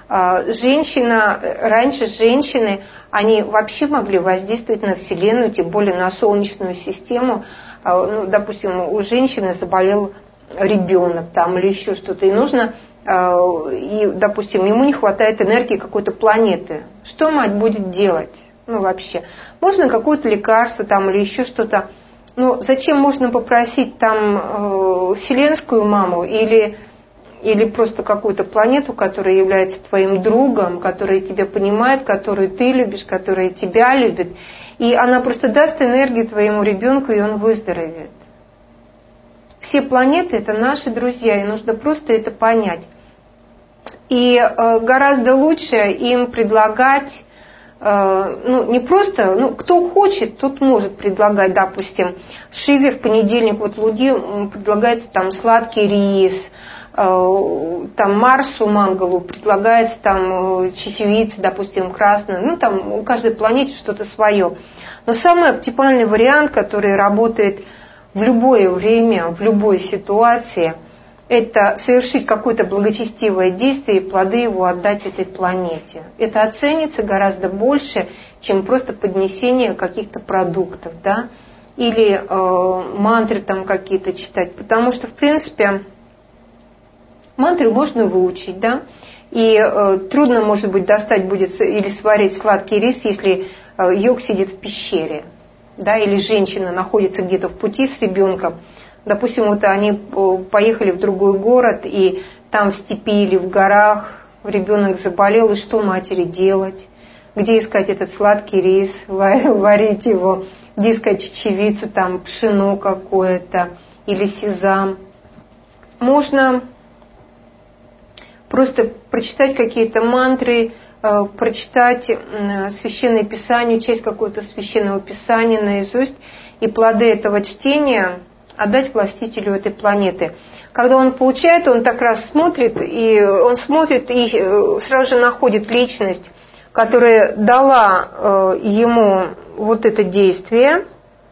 Раньше женщины, они вообще могли воздействовать на Вселенную, тем более на Солнечную систему. Допустим, у женщины заболел ребенок или еще что-то, и нужно, допустим, ему не хватает энергии какой-то планеты. Что мать будет делать? Вообще. Можно какое-то лекарство или еще что-то. Но зачем можно попросить вселенскую маму или просто какую-то планету, которая является твоим другом, которая тебя понимает, которую ты любишь, которая тебя любит, и она просто даст энергию твоему ребенку, и он выздоровеет. Все планеты – это наши друзья, и нужно просто это понять. И гораздо лучше им предлагать, не просто, кто хочет, тот может предлагать, допустим, Шиве в понедельник, Луде предлагается сладкий рис, Марсу, Мангалу предлагается чечевица, допустим, красная, у каждой планете что-то свое. Но самый оптимальный вариант, который работает в любое время, в любой ситуации, это совершить какое-то благочестивое действие и плоды его отдать этой планете. Это оценится гораздо больше, чем просто поднесение каких-то продуктов, или мантры какие-то читать, потому что, в принципе, мантры можно выучить, и трудно, может быть, достать будет или сварить сладкий рис, если йог сидит в пещере, или женщина находится где-то в пути с ребенком. Допустим, они поехали в другой город, и там в степи или в горах ребенок заболел, и что матери делать? Где искать этот сладкий рис, варить его? Где искать чечевицу, пшено какое-то или сезам? Можно просто прочитать какие-то мантры, прочитать Священное Писание, часть какого-то Священного Писания наизусть, и плоды этого чтения отдать властителю этой планеты. Когда он получает, он так раз смотрит, и сразу же находит личность, которая дала ему это действие,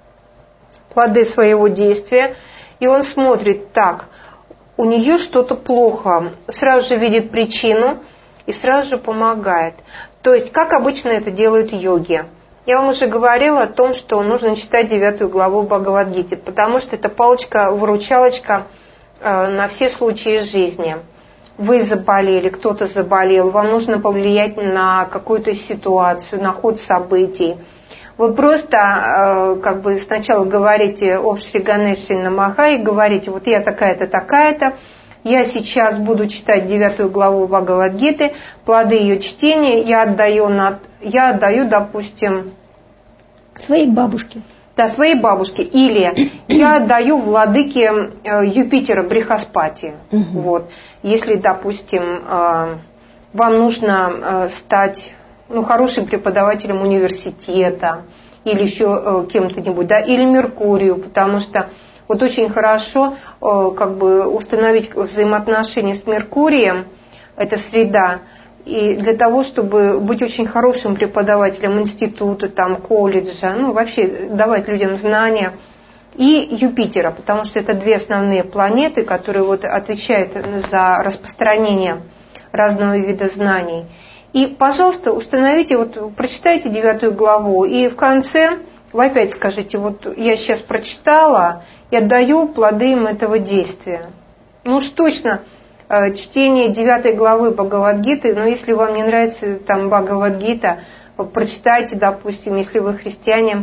плоды своего действия, и он смотрит у нее что-то плохо, сразу же видит причину и сразу же помогает. То есть, как обычно это делают йоги. Я вам уже говорила о том, что нужно читать 9 главу Бхагавад-гиты, потому что это палочка-выручалочка на все случаи жизни. Вы заболели, кто-то заболел, вам нужно повлиять на какую-то ситуацию, на ход событий. Вы просто сначала говорите о Шри Ганеше Намаха и говорите, я такая-то, такая-то, я сейчас буду читать 9 главу Бхагавад-гиты, плоды ее чтения я отдаю, допустим, своей бабушке. Да, своей бабушке. Или я отдаю владыке Юпитера Брихаспати. Если, допустим, вам нужно стать хорошим преподавателем университета или еще кем-то-нибудь, или Меркурию, потому что очень хорошо установить взаимоотношения с Меркурием, это среда, и для того, чтобы быть очень хорошим преподавателем института, колледжа, вообще давать людям знания, и Юпитера, потому что это две основные планеты, которые отвечают за распространение разного вида знаний. И, пожалуйста, установите, прочитайте 9 главу, и в конце вы опять скажите, я сейчас прочитала, и отдаю плоды им этого действия. Уж точно, чтение 9 главы Бхагавад-гиты, но если вам не нравится Бхагавад-гита, прочитайте, допустим, если вы христианин,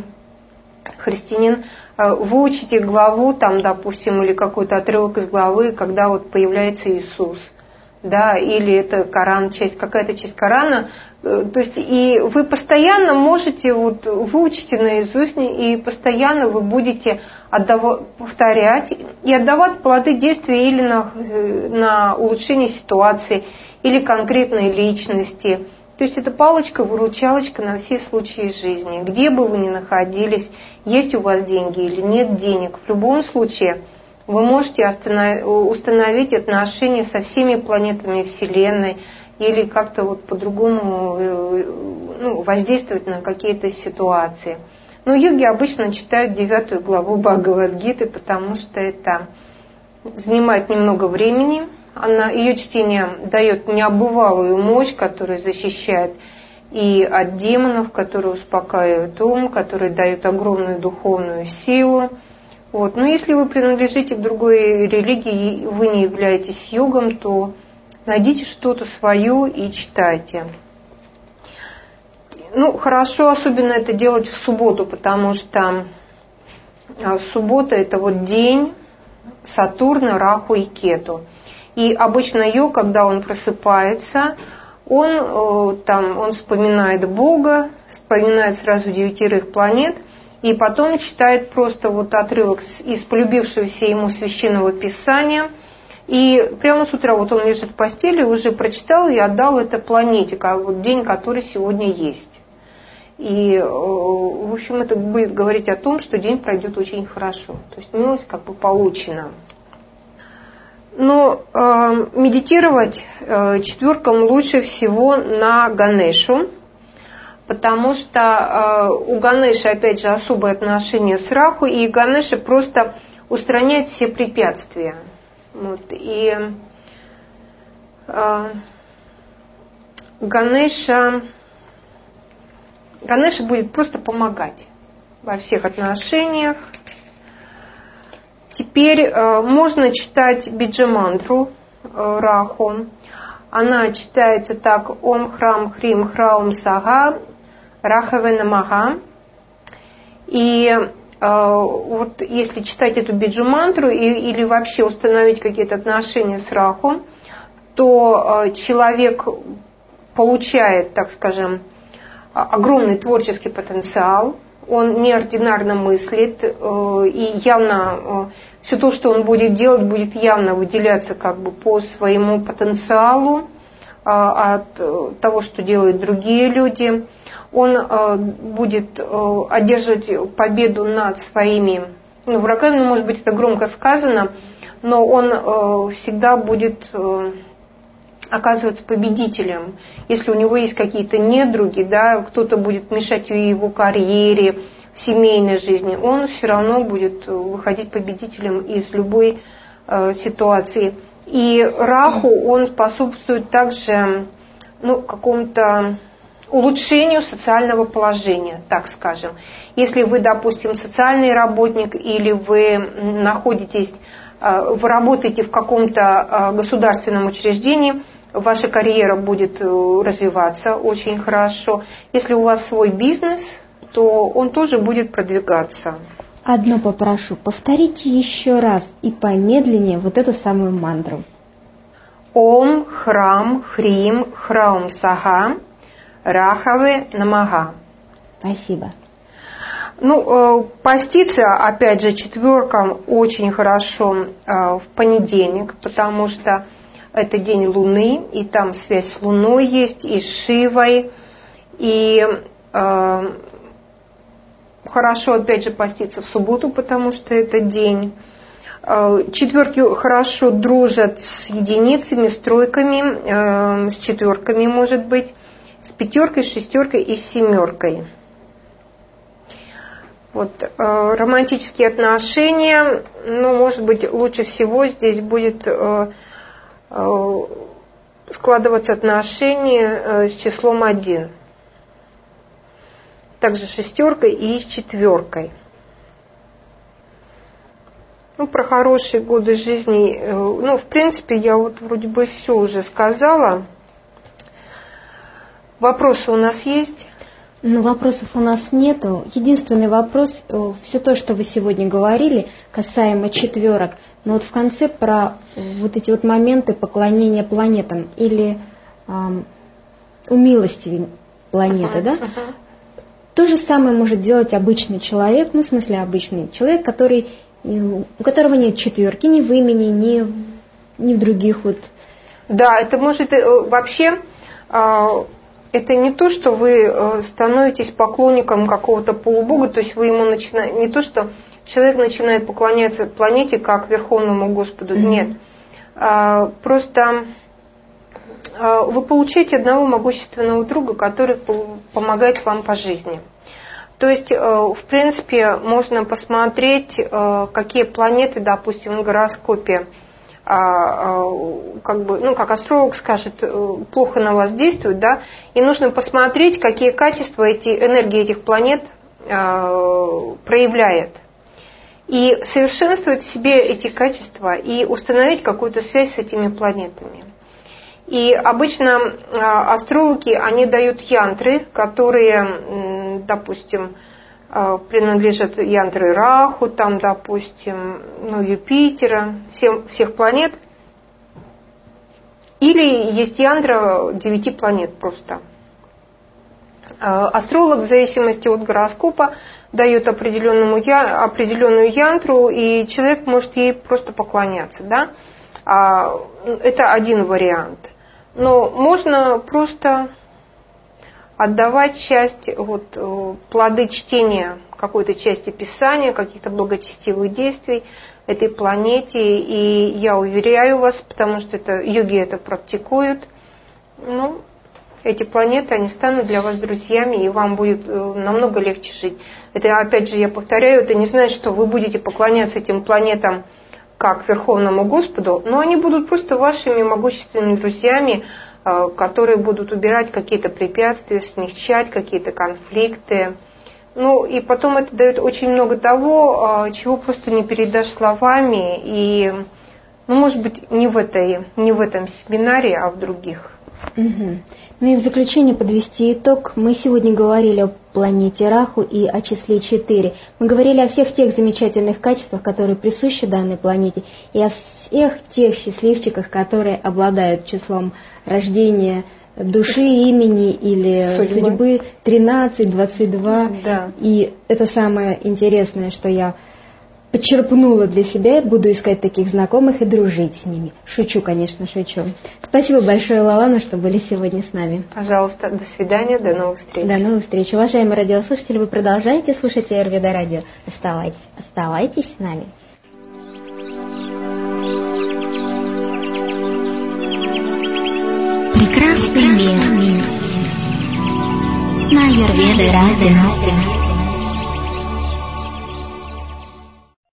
выучите главу, допустим, или какой-то отрывок из главы, когда появляется Иисус. Или это Коран, какая-то часть Корана. То есть и вы постоянно можете, выучите наизусть, и постоянно вы будете повторять, и отдавать плоды действия или на улучшение ситуации, или конкретной личности. То есть это палочка-выручалочка на все случаи жизни. Где бы вы ни находились, есть у вас деньги или нет денег, в любом случае вы можете установить отношения со всеми планетами Вселенной или как-то вот по-другому воздействовать на какие-то ситуации. Но йоги обычно читают 9 главу Бхагавад-гиты, потому что это занимает немного времени. Ее чтение дает небывалую мощь, которая защищает и от демонов, которые успокаивают ум, которые дают огромную духовную силу. Вот. Но если вы принадлежите к другой религии и вы не являетесь йогом, то найдите что-то свое и читайте. Хорошо особенно это делать в субботу, потому что суббота – это вот день Сатурна, Раху и Кету. И обычно йог, когда он просыпается, он вспоминает Бога, вспоминает сразу 9 планет, и потом читает просто вот отрывок из полюбившегося ему священного писания. И прямо с утра вот он лежит в постели, уже прочитал и отдал это планете, вот день, который сегодня есть. И, в общем, это будет говорить о том, что день пройдет очень хорошо. То есть милость как бы получена. Но медитировать четверкам лучше всего на Ганешу, потому что у Ганеши, опять же, особое отношение с Раху, и Ганеша просто устраняет все препятствия. Вот, и Ганеша будет просто помогать во всех отношениях. Теперь можно читать биджа-мантру Раху. Она читается так: Ом Храм Хрим Храум Сага Рахаве Намага. И вот если читать эту биджа-мантру или вообще установить какие-то отношения с Раху, то человек получает, так скажем, огромный творческий потенциал. Он неординарно мыслит, и явно все то, что он будет делать, будет явно выделяться как бы по своему потенциалу от того, что делают другие люди. Он будет одерживать победу над своими врагами, может быть, это громко сказано, но он всегда будет оказываться победителем. Если у него есть какие-то недруги, да, кто-то будет мешать его карьере, в семейной жизни, он все равно будет выходить победителем из любой ситуации. И Раху, он способствует также какому-то улучшению социального положения, так скажем. Если вы, допустим, социальный работник или вы работаете в каком-то государственном учреждении, ваша карьера будет развиваться очень хорошо. Если у вас свой бизнес, то он тоже будет продвигаться. Одно попрошу, повторите еще раз и помедленнее вот эту самую мантру. Ом Храм Хрим Храум Сага Рахаве Намага. Спасибо. Поститься, опять же, четверкам очень хорошо в понедельник, потому что это день Луны, и там связь с Луной есть, и с Шивой, и хорошо, опять же, поститься в субботу, потому что это день. Четверки хорошо дружат с единицами, с тройками, с четверками, может быть, с пятеркой, с шестеркой и с семеркой. Вот, романтические отношения, может быть, лучше всего здесь будет складываться отношения с числом 1. Также с шестеркой и с четверкой. Про хорошие годы жизни, в принципе, я вот вроде бы все уже сказала. Вопросы у нас есть? Вопросов у нас нету. Единственный вопрос, все то, что вы сегодня говорили, касаемо четверок, но вот в конце про вот эти вот моменты поклонения планетам или умилостивить планеты, да? То же самое может делать обычный человек, в смысле обычный человек, который у которого нет четверки ни в имени, ни в других вот. Да, это может вообще, это не то, что вы становитесь поклонником какого-то полубога, то есть вы ему начинаете, не то, что человек начинает поклоняться планете как Верховному Господу, нет. Просто вы получаете одного могущественного друга, который помогает вам по жизни. То есть, в принципе, можно посмотреть, какие планеты, допустим, в гороскопе, как астролог скажет, плохо на вас действуют, да, и нужно посмотреть, какие качества энергии этих планет проявляет. И совершенствовать в себе эти качества и установить какую-то связь с этими планетами. И обычно астрологи, они дают янтры, которые, допустим, принадлежат янтры Раху, там, допустим, Юпитера, всех планет. Или есть янтра 9 планет просто. Астролог в зависимости от гороскопа дает определенную янтру, и человек может ей просто поклоняться. Да? Это один вариант. Но можно просто отдавать часть, плоды чтения какой-то части Писания, каких-то благочестивых действий этой планете. И я уверяю вас, потому что йоги это практикуют, эти планеты, они станут для вас друзьями, и вам будет намного легче жить. Это, опять же, я повторяю, это не значит, что вы будете поклоняться этим планетам как Верховному Господу, но они будут просто вашими могущественными друзьями, которые будут убирать какие-то препятствия, смягчать какие-то конфликты. И потом это дает очень много того, чего просто не передашь словами, и, может быть, не в этом семинаре, а в других. Угу. И в заключение подвести итог. Мы сегодня говорили о планете Раху и о числе 4. Мы говорили о всех тех замечательных качествах, которые присущи данной планете, и о всех тех счастливчиках, которые обладают числом рождения, души, имени или судьбы 13, 22. Да. И это самое интересное, что я подчерпнула для себя, буду искать таких знакомых и дружить с ними. Шучу, конечно, шучу. Спасибо большое, Лалана, что были сегодня с нами. Пожалуйста, до свидания, до новых встреч. До новых встреч. Уважаемые радиослушатели, вы продолжаете слушать Аюрведа радио. Оставайтесь с нами. Прекрасный мир. На Аюрведа радио.